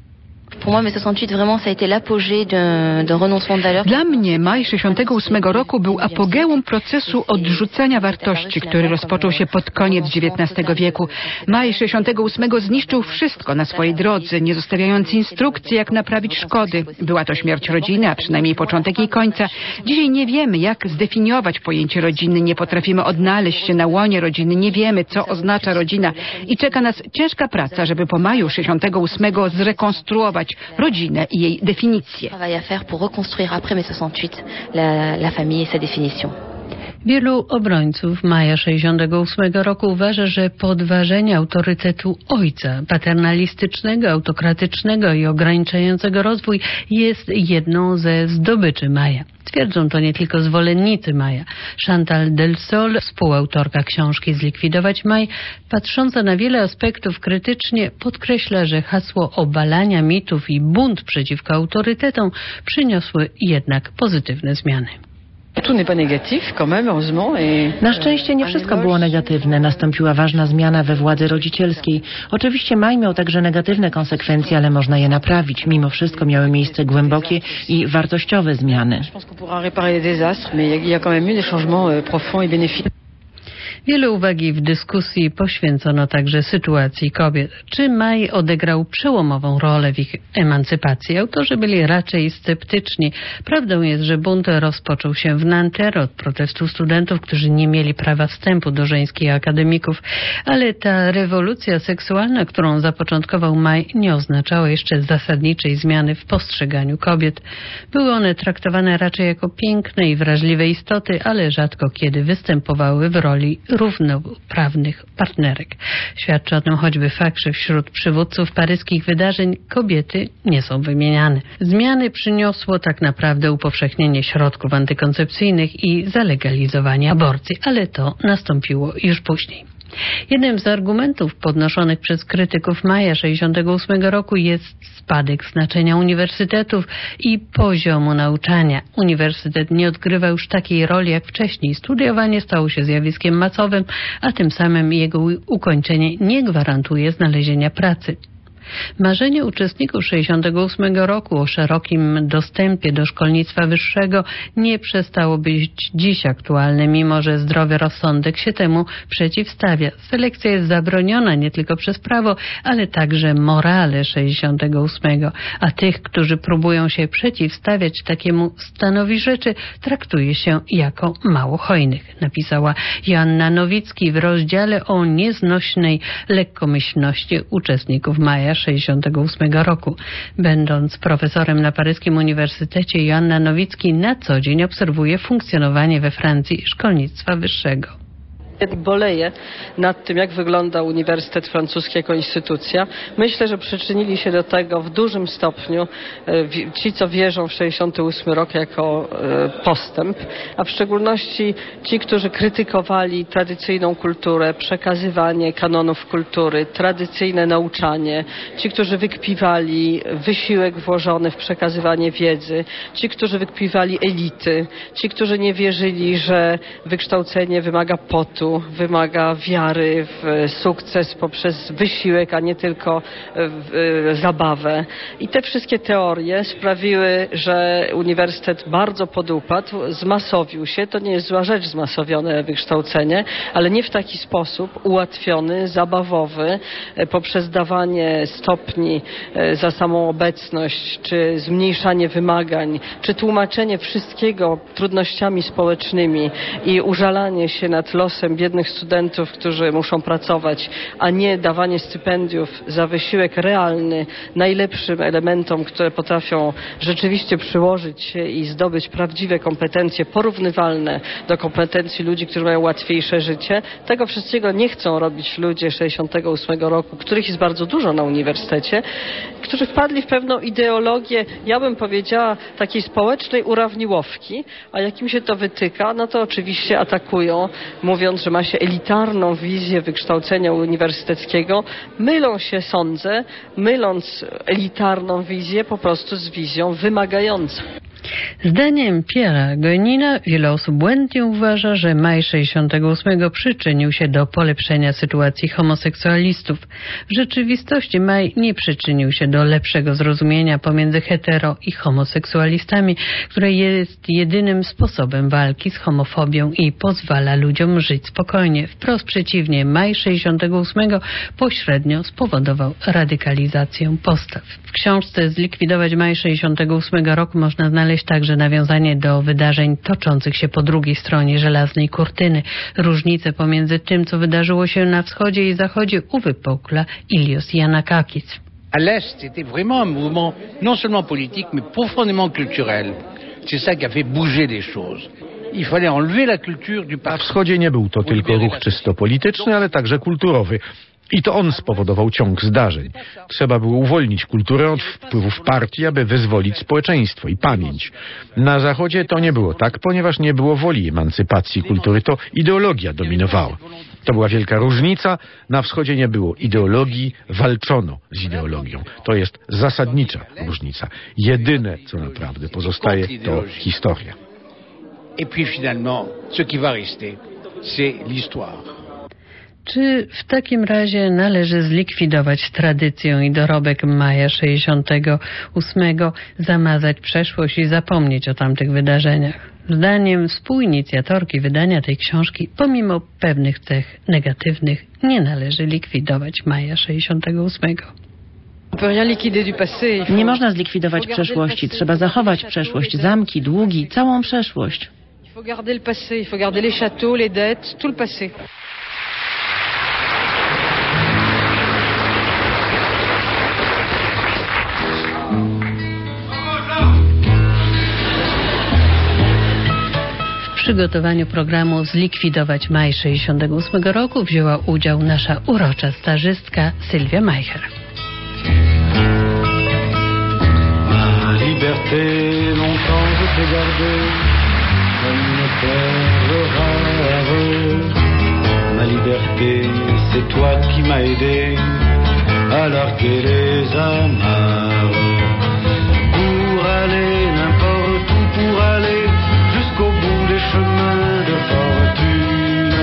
Dla mnie maj sześćdziesiątego ósmego roku był apogeum procesu odrzucania wartości, który rozpoczął się pod koniec dziewiętnastego wieku. Maj sześćdziesiątego ósmego zniszczył wszystko na swojej drodze, nie zostawiając instrukcji, jak naprawić szkody. Była to śmierć rodziny, a przynajmniej początek jej końca. Dzisiaj nie wiemy, jak zdefiniować pojęcie rodziny, nie potrafimy odnaleźć się na łonie rodziny, nie wiemy, co oznacza rodzina i czeka nas ciężka praca, żeby po maju sześćdziesiątego ósmego zrekonstruować rodzinę i jej definicję. Wielu obrońców maja sześćdziesiątego ósmego roku uważa, że podważenie autorytetu ojca, paternalistycznego, autokratycznego i ograniczającego rozwój jest jedną ze zdobyczy maja. Twierdzą to nie tylko zwolennicy maja. Chantal Delsol, współautorka książki Zlikwidować maj, patrząca na wiele aspektów krytycznie, podkreśla, że hasło obalania mitów i bunt przeciwko autorytetom przyniosły jednak pozytywne zmiany. Na szczęście nie wszystko było negatywne. Nastąpiła ważna zmiana we władzy rodzicielskiej. Oczywiście maj miał także negatywne konsekwencje, ale można je naprawić. Mimo wszystko miały miejsce głębokie i wartościowe zmiany. Wiele uwagi w dyskusji poświęcono także sytuacji kobiet. Czy Maj odegrał przełomową rolę w ich emancypacji? Autorzy byli raczej sceptyczni. Prawdą jest, że bunt rozpoczął się w Nanterre od protestu studentów, którzy nie mieli prawa wstępu do żeńskich akademików, ale ta rewolucja seksualna, którą zapoczątkował Maj, nie oznaczała jeszcze zasadniczej zmiany w postrzeganiu kobiet. Były one traktowane raczej jako piękne i wrażliwe istoty, ale rzadko kiedy występowały w roli równoprawnych partnerek. Świadczy o tym choćby fakt, że wśród przywódców paryskich wydarzeń kobiety nie są wymieniane. Zmiany przyniosło tak naprawdę upowszechnienie środków antykoncepcyjnych i zalegalizowanie aborcji, ale to nastąpiło już później. Jednym z argumentów podnoszonych przez krytyków Maja tysiąc dziewięćset sześćdziesiątego ósmego roku jest spadek znaczenia uniwersytetów i poziomu nauczania. Uniwersytet nie odgrywa już takiej roli jak wcześniej. Studiowanie stało się zjawiskiem masowym, a tym samym jego ukończenie nie gwarantuje znalezienia pracy. Marzenie uczestników tysiąc dziewięćset sześćdziesiątego ósmego roku o szerokim dostępie do szkolnictwa wyższego nie przestało być dziś aktualne, mimo że zdrowy rozsądek się temu przeciwstawia. Selekcja jest zabroniona nie tylko przez prawo, ale także morale tysiąc dziewięćset sześćdziesiątego ósmego, a tych, którzy próbują się przeciwstawiać takiemu stanowi rzeczy, traktuje się jako mało hojnych, napisała Joanna Nowicki w rozdziale o nieznośnej lekkomyślności uczestników Maja tysiąc dziewięćset sześćdziesiątego ósmego roku. Będąc profesorem na paryskim uniwersytecie, Joanna Nowicki na co dzień obserwuje funkcjonowanie we Francji szkolnictwa wyższego. Boleję nad tym, jak wygląda Uniwersytet Francuski jako instytucja. Myślę, że przyczynili się do tego w dużym stopniu ci, co wierzą w sześćdziesiąty ósmy rok jako postęp, a w szczególności ci, którzy krytykowali tradycyjną kulturę, przekazywanie kanonów kultury, tradycyjne nauczanie, ci, którzy wykpiwali wysiłek włożony w przekazywanie wiedzy, ci, którzy wykpiwali elity, ci, którzy nie wierzyli, że wykształcenie wymaga potu, wymaga wiary w sukces poprzez wysiłek, a nie tylko w zabawę. I te wszystkie teorie sprawiły, że uniwersytet bardzo podupadł, zmasowił się. To nie jest zła rzecz, zmasowione wykształcenie, ale nie w taki sposób ułatwiony, zabawowy, poprzez dawanie stopni za samą obecność, czy zmniejszanie wymagań, czy tłumaczenie wszystkiego trudnościami społecznymi i użalanie się nad losem biednych studentów, którzy muszą pracować, a nie dawanie stypendiów za wysiłek realny najlepszym elementom, które potrafią rzeczywiście przyłożyć się i zdobyć prawdziwe kompetencje porównywalne do kompetencji ludzi, którzy mają łatwiejsze życie. Tego wszystkiego nie chcą robić ludzie tysiąc dziewięćset sześćdziesiątego ósmego roku, których jest bardzo dużo na uniwersytecie, którzy wpadli w pewną ideologię, ja bym powiedziała, takiej społecznej urawniłowki, a jak im się to wytyka, no to oczywiście atakują, mówiąc, że ma się elitarną wizję wykształcenia uniwersyteckiego. Mylą się, sądzę, myląc elitarną wizję po prostu z wizją wymagającą. Zdaniem Pierre'a Goenina wiele osób błędnie uważa, że maj tysiąc dziewięćset sześćdziesiątego ósmego przyczynił się do polepszenia sytuacji homoseksualistów. W rzeczywistości maj nie przyczynił się do lepszego zrozumienia pomiędzy hetero i homoseksualistami, które jest jedynym sposobem walki z homofobią i pozwala ludziom żyć spokojnie. Wprost przeciwnie, maj tysiąc dziewięćset sześćdziesiątego ósmego pośrednio spowodował radykalizację postaw. W książce Zlikwidować maj tysiąc dziewięćset sześćdziesiątego ósmego roku można znaleźć także nawiązanie do wydarzeń toczących się po drugiej stronie żelaznej kurtyny. Różnice pomiędzy tym, co wydarzyło się na wschodzie i zachodzie, uwypukla Ilios Yanakakis. À l'Est, c'était vraiment un mouvement non seulement politique, mais profondément culturel. C'est ça qui a fait bouger les choses. Il fallait enlever la culture du Na wschodzie nie był to tylko ruch czysto polityczny, ale także kulturowy. I to on spowodował ciąg zdarzeń. Trzeba było uwolnić kulturę od wpływów partii, aby wyzwolić społeczeństwo i pamięć. Na Zachodzie to nie było tak, ponieważ nie było woli emancypacji kultury, to ideologia dominowała. To była wielka różnica. Na Wschodzie nie było ideologii, walczono z ideologią. To jest zasadnicza różnica. Jedyne, co naprawdę pozostaje, to historia. Et puis finalement, ce qui va rester, c'est l'histoire. Czy w takim razie należy zlikwidować tradycję i dorobek maja sześćdziesiątego ósmego, zamazać przeszłość i zapomnieć o tamtych wydarzeniach? Zdaniem współinicjatorki wydania tej książki, pomimo pewnych cech negatywnych, nie należy likwidować maja sześćdziesiątego ósmego. Nie można zlikwidować przeszłości, trzeba zachować przeszłość, zamki, długi, całą przeszłość. W przygotowaniu programu Zlikwidować maj sześćdziesiątego ósmego roku wzięła udział nasza urocza stażystka Sylwia Majcher. Ma liberté, longtemps je t'ai gardé comme une perle rare. Ma liberté, c'est toi qui m'as aidé à larguer les amarres. Pour aller n'importe où, pour aller jusqu'au bout des chemins de fortune.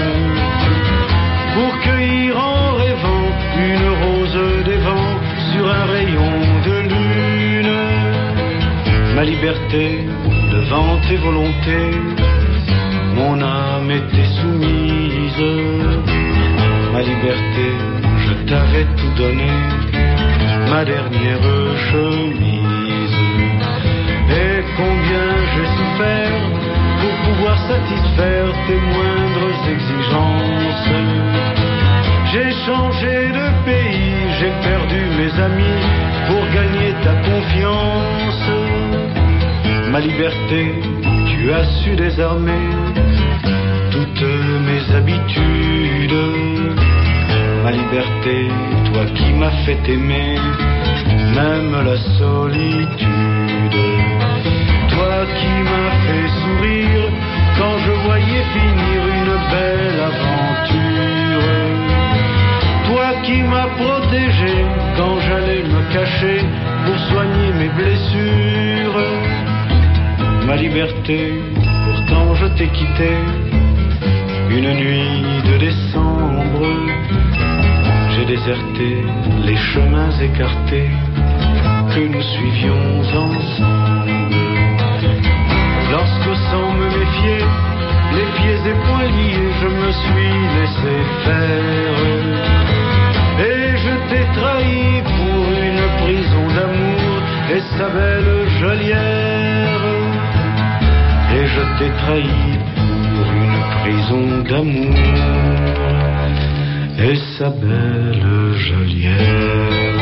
Pour cueillir en rêvant une rose des vents sur un rayon de lune. Ma liberté devant tes volontés, mon âme était soumise. Ma liberté, je t'avais tout donné, ma dernière chemise. Et combien j'ai souffert pour pouvoir satisfaire tes moindres exigences. J'ai changé de pays, j'ai perdu mes amis pour gagner ta confiance. Ma liberté, tu as su désarmer toutes mes habitudes. Ma liberté, toi qui m'as fait aimer même la solitude. Toi qui m'as fait sourire quand je voyais finir une belle aventure. Toi qui m'as protégé quand j'allais me cacher pour soigner mes blessures. Ma liberté, pourtant je t'ai quitté une nuit de décembre. J'ai déserté les chemins écartés que nous suivions ensemble. Lorsque sans me méfier, les pieds et poings liés, je me suis laissé faire. Et je t'ai trahi pour une prison d'amour et sa belle geôlière. Et je t'ai trahi pour une prison d'amour et sa belle geôlière.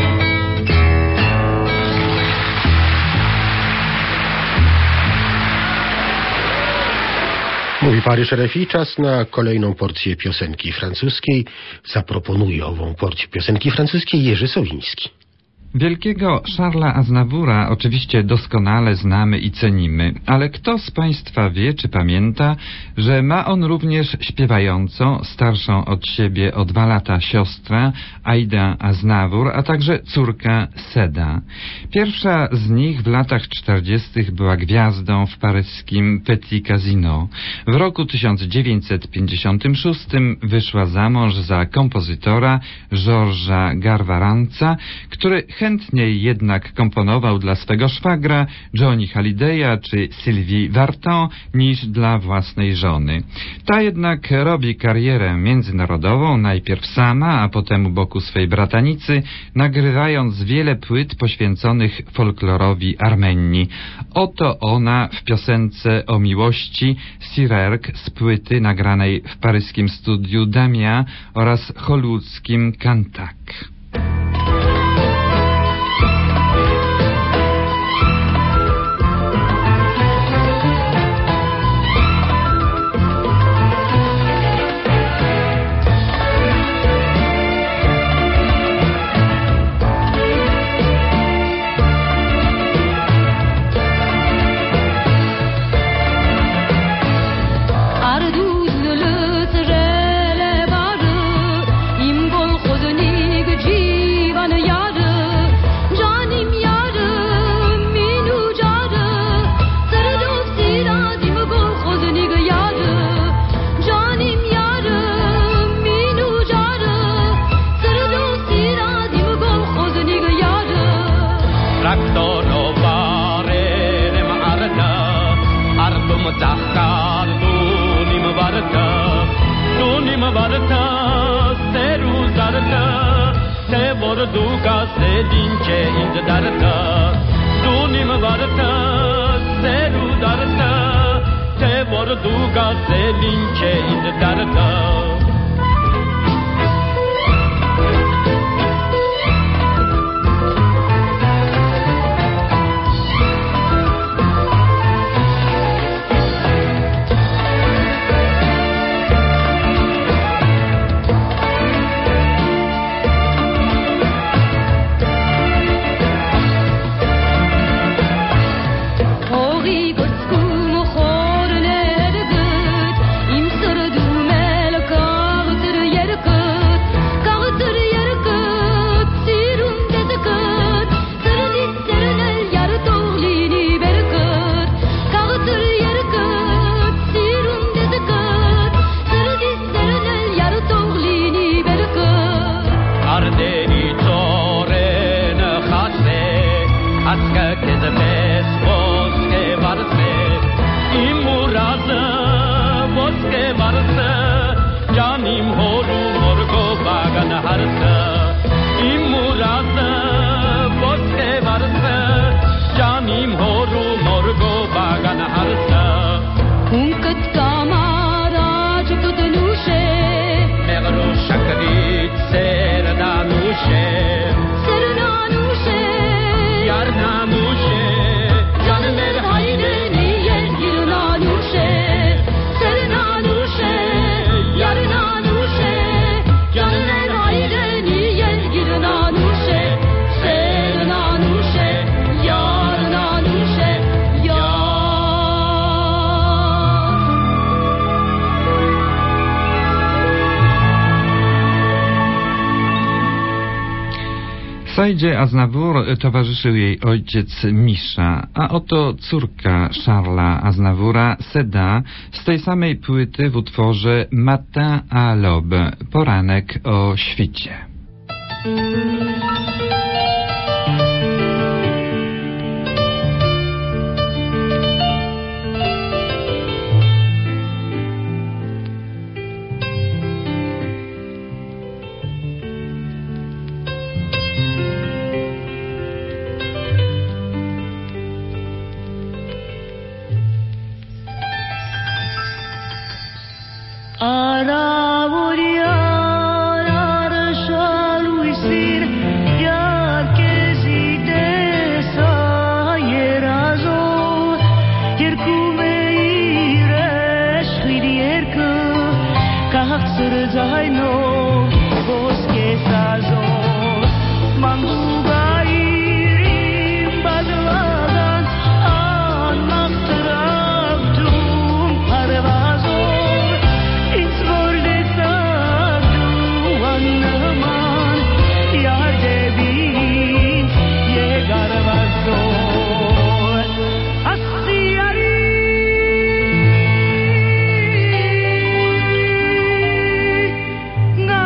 Mówi Paryż R F I, czas na kolejną porcję piosenki francuskiej. Zaproponuje ową porcję piosenki francuskiej Jerzy Sowiński. Wielkiego Charlesa Aznavoura oczywiście doskonale znamy i cenimy, ale kto z Państwa wie czy pamięta, że ma on również śpiewającą, starszą od siebie o dwa lata siostrę, Aïda Aznavour, a także córkę Seda. Pierwsza z nich w latach czterdziestych była gwiazdą w paryskim Petit Casino. W roku tysiąc dziewięćset pięćdziesiątym szóstym wyszła za mąż za kompozytora Georgesa Garvarantza, który chętniej jednak komponował dla swego szwagra Johnny Hallidaya czy Sylvie Vartan niż dla własnej żony. Ta jednak robi karierę międzynarodową, najpierw sama, a potem u boku swej bratanicy, nagrywając wiele płyt poświęconych folklorowi Armenii. Oto ona w piosence o miłości Sirerk z płyty nagranej w paryskim studiu Damia oraz hollywoodzkim Cantac. Arduzlu srele barı, im gol khoznik varta seru zarta te vorduga sevince indarta dunim varta seru darta te vorduga sevince indarta Saidzie Aznavour towarzyszył jej ojciec Misza, a oto córka Charlesa Aznavoura, Seda, z tej samej płyty w utworze Matin à l'aube, poranek o świcie. Na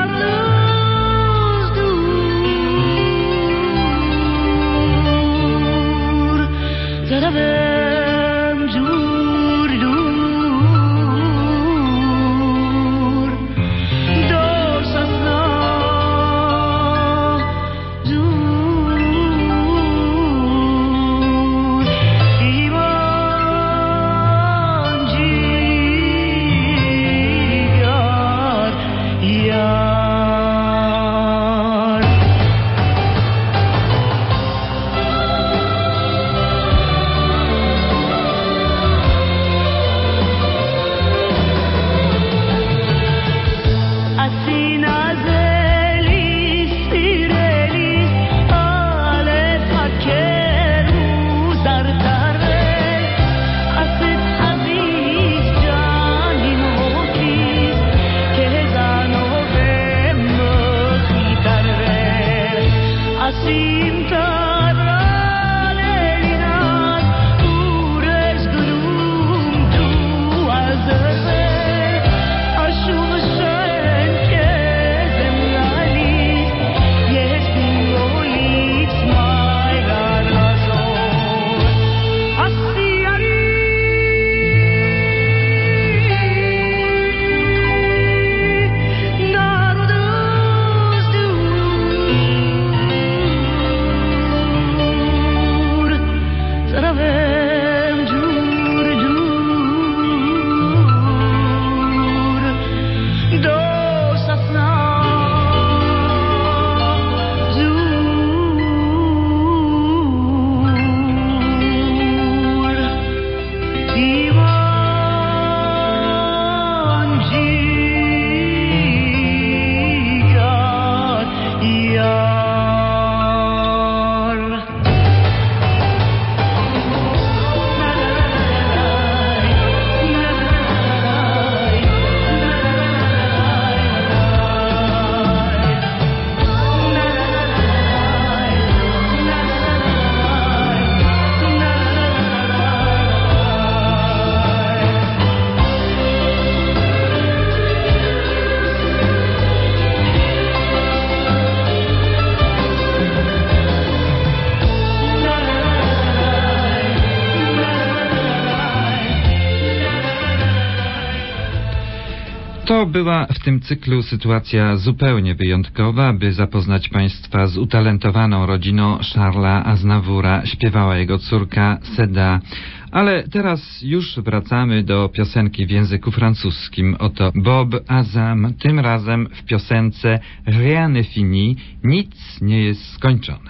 była w tym cyklu sytuacja zupełnie wyjątkowa, by zapoznać Państwa z utalentowaną rodziną Charlesa Aznavoura. Śpiewała jego córka Seda. Ale teraz już wracamy do piosenki w języku francuskim. Oto Bob Azam, tym razem w piosence Rien n'est fini, nic nie jest skończone.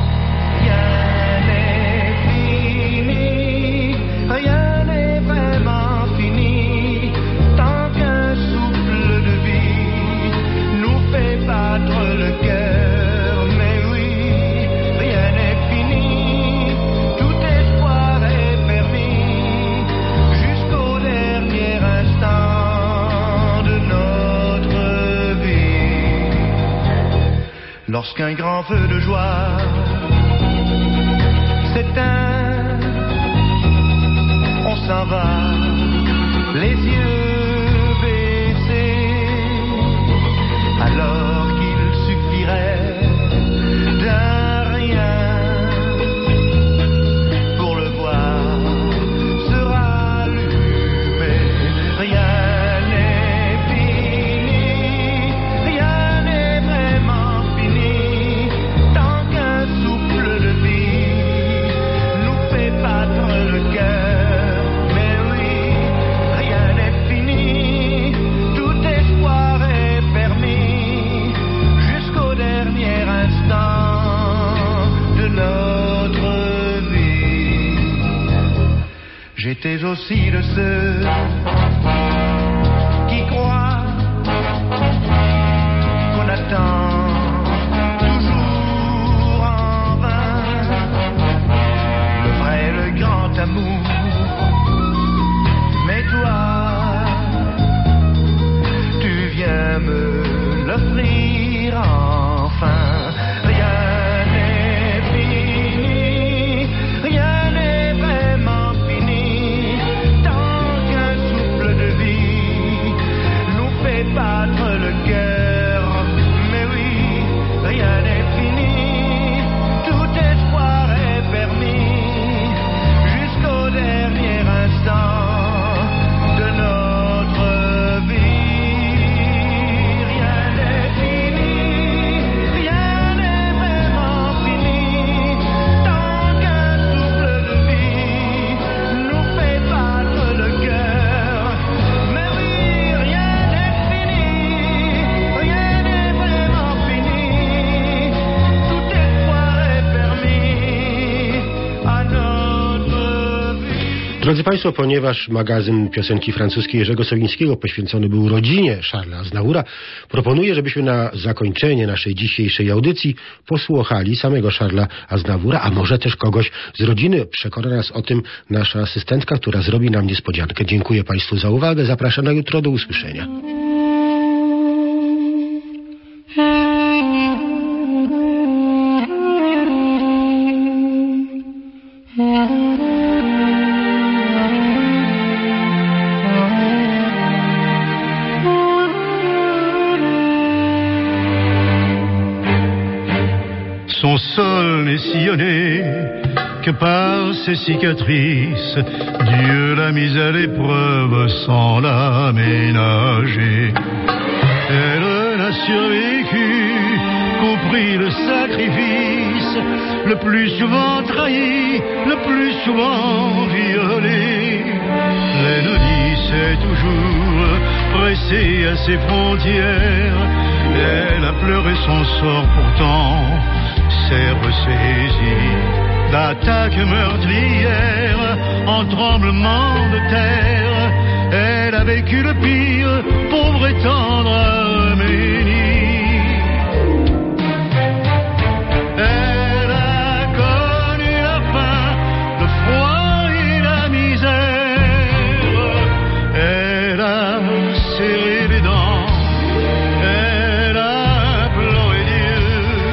Lorsqu'un grand feu de joie s'éteint, on s'en va, les yeux baissés, alors qu'il suffirait d'un rien pour le voir se rallumer. Rien n'est fini, rien n'est vraiment fini, tant qu'un souffle de vie nous fait battre le cœur. Mais oui, rien n'est fini, tout espoir est permis, jusqu'au dernier instant de notre vie. J'étais aussi de ceux qui croient qu'on attend toujours en vain le vrai, le grand amour. Mais toi, tu viens me l'offrir enfin. Rien n'est fini, rien n'est vraiment fini, tant qu'un souffle de vie nous fait battre le cœur. Mais oui, rien n'est fini, tout espoir est permis, jusqu'au dernier instant de notre vie. Rien n'est fini, rien n'est vraiment fini, tant qu'un souffle de vie nous fait battre le cœur. Mais oui, rien n'est fini, rien n'est vraiment fini, tout espoir est permis à notre vie. Drodzy Państwo, ponieważ magazyn piosenki francuskiej Jerzego Sowińskiego poświęcony był rodzinie Charlesa Aznavoura, proponuję, żebyśmy na zakończenie naszej dzisiejszej audycji posłuchali samego Charlesa Aznavoura, a może też kogoś z rodziny. Przekona nas o tym nasza asystentka, która zrobi nam niespodziankę. Dziękuję Państwu za uwagę. Zapraszam na jutro. Do usłyszenia. Son sol n'est sillonné que par ses cicatrices. Dieu l'a mise à l'épreuve sans la ménager. Elle n'a survécu qu'au prix le sacrifice, le plus souvent trahi, le plus souvent violé. L'ennemi s'est toujours pressé à ses frontières. Elle a pleuré son sort pourtant, s'est ressaisie d'attaques meurtrières en tremblement de terre. Elle a vécu le pire, pauvre et tendre Arménie. Elle a connu la faim, le froid et la misère. Elle a serré les dents, elle a pleuré Dieu.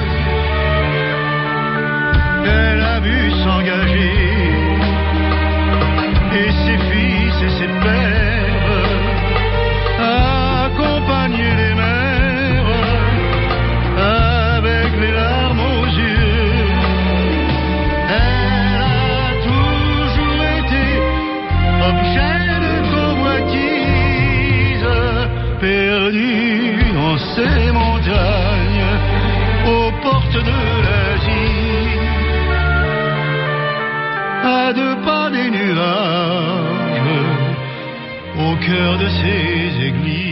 Elle a vu s'engager et ses fils et ses pères accompagner les perdu dans ces montagnes aux portes de l'Asie, à deux pas des nuages, au cœur de ces églises.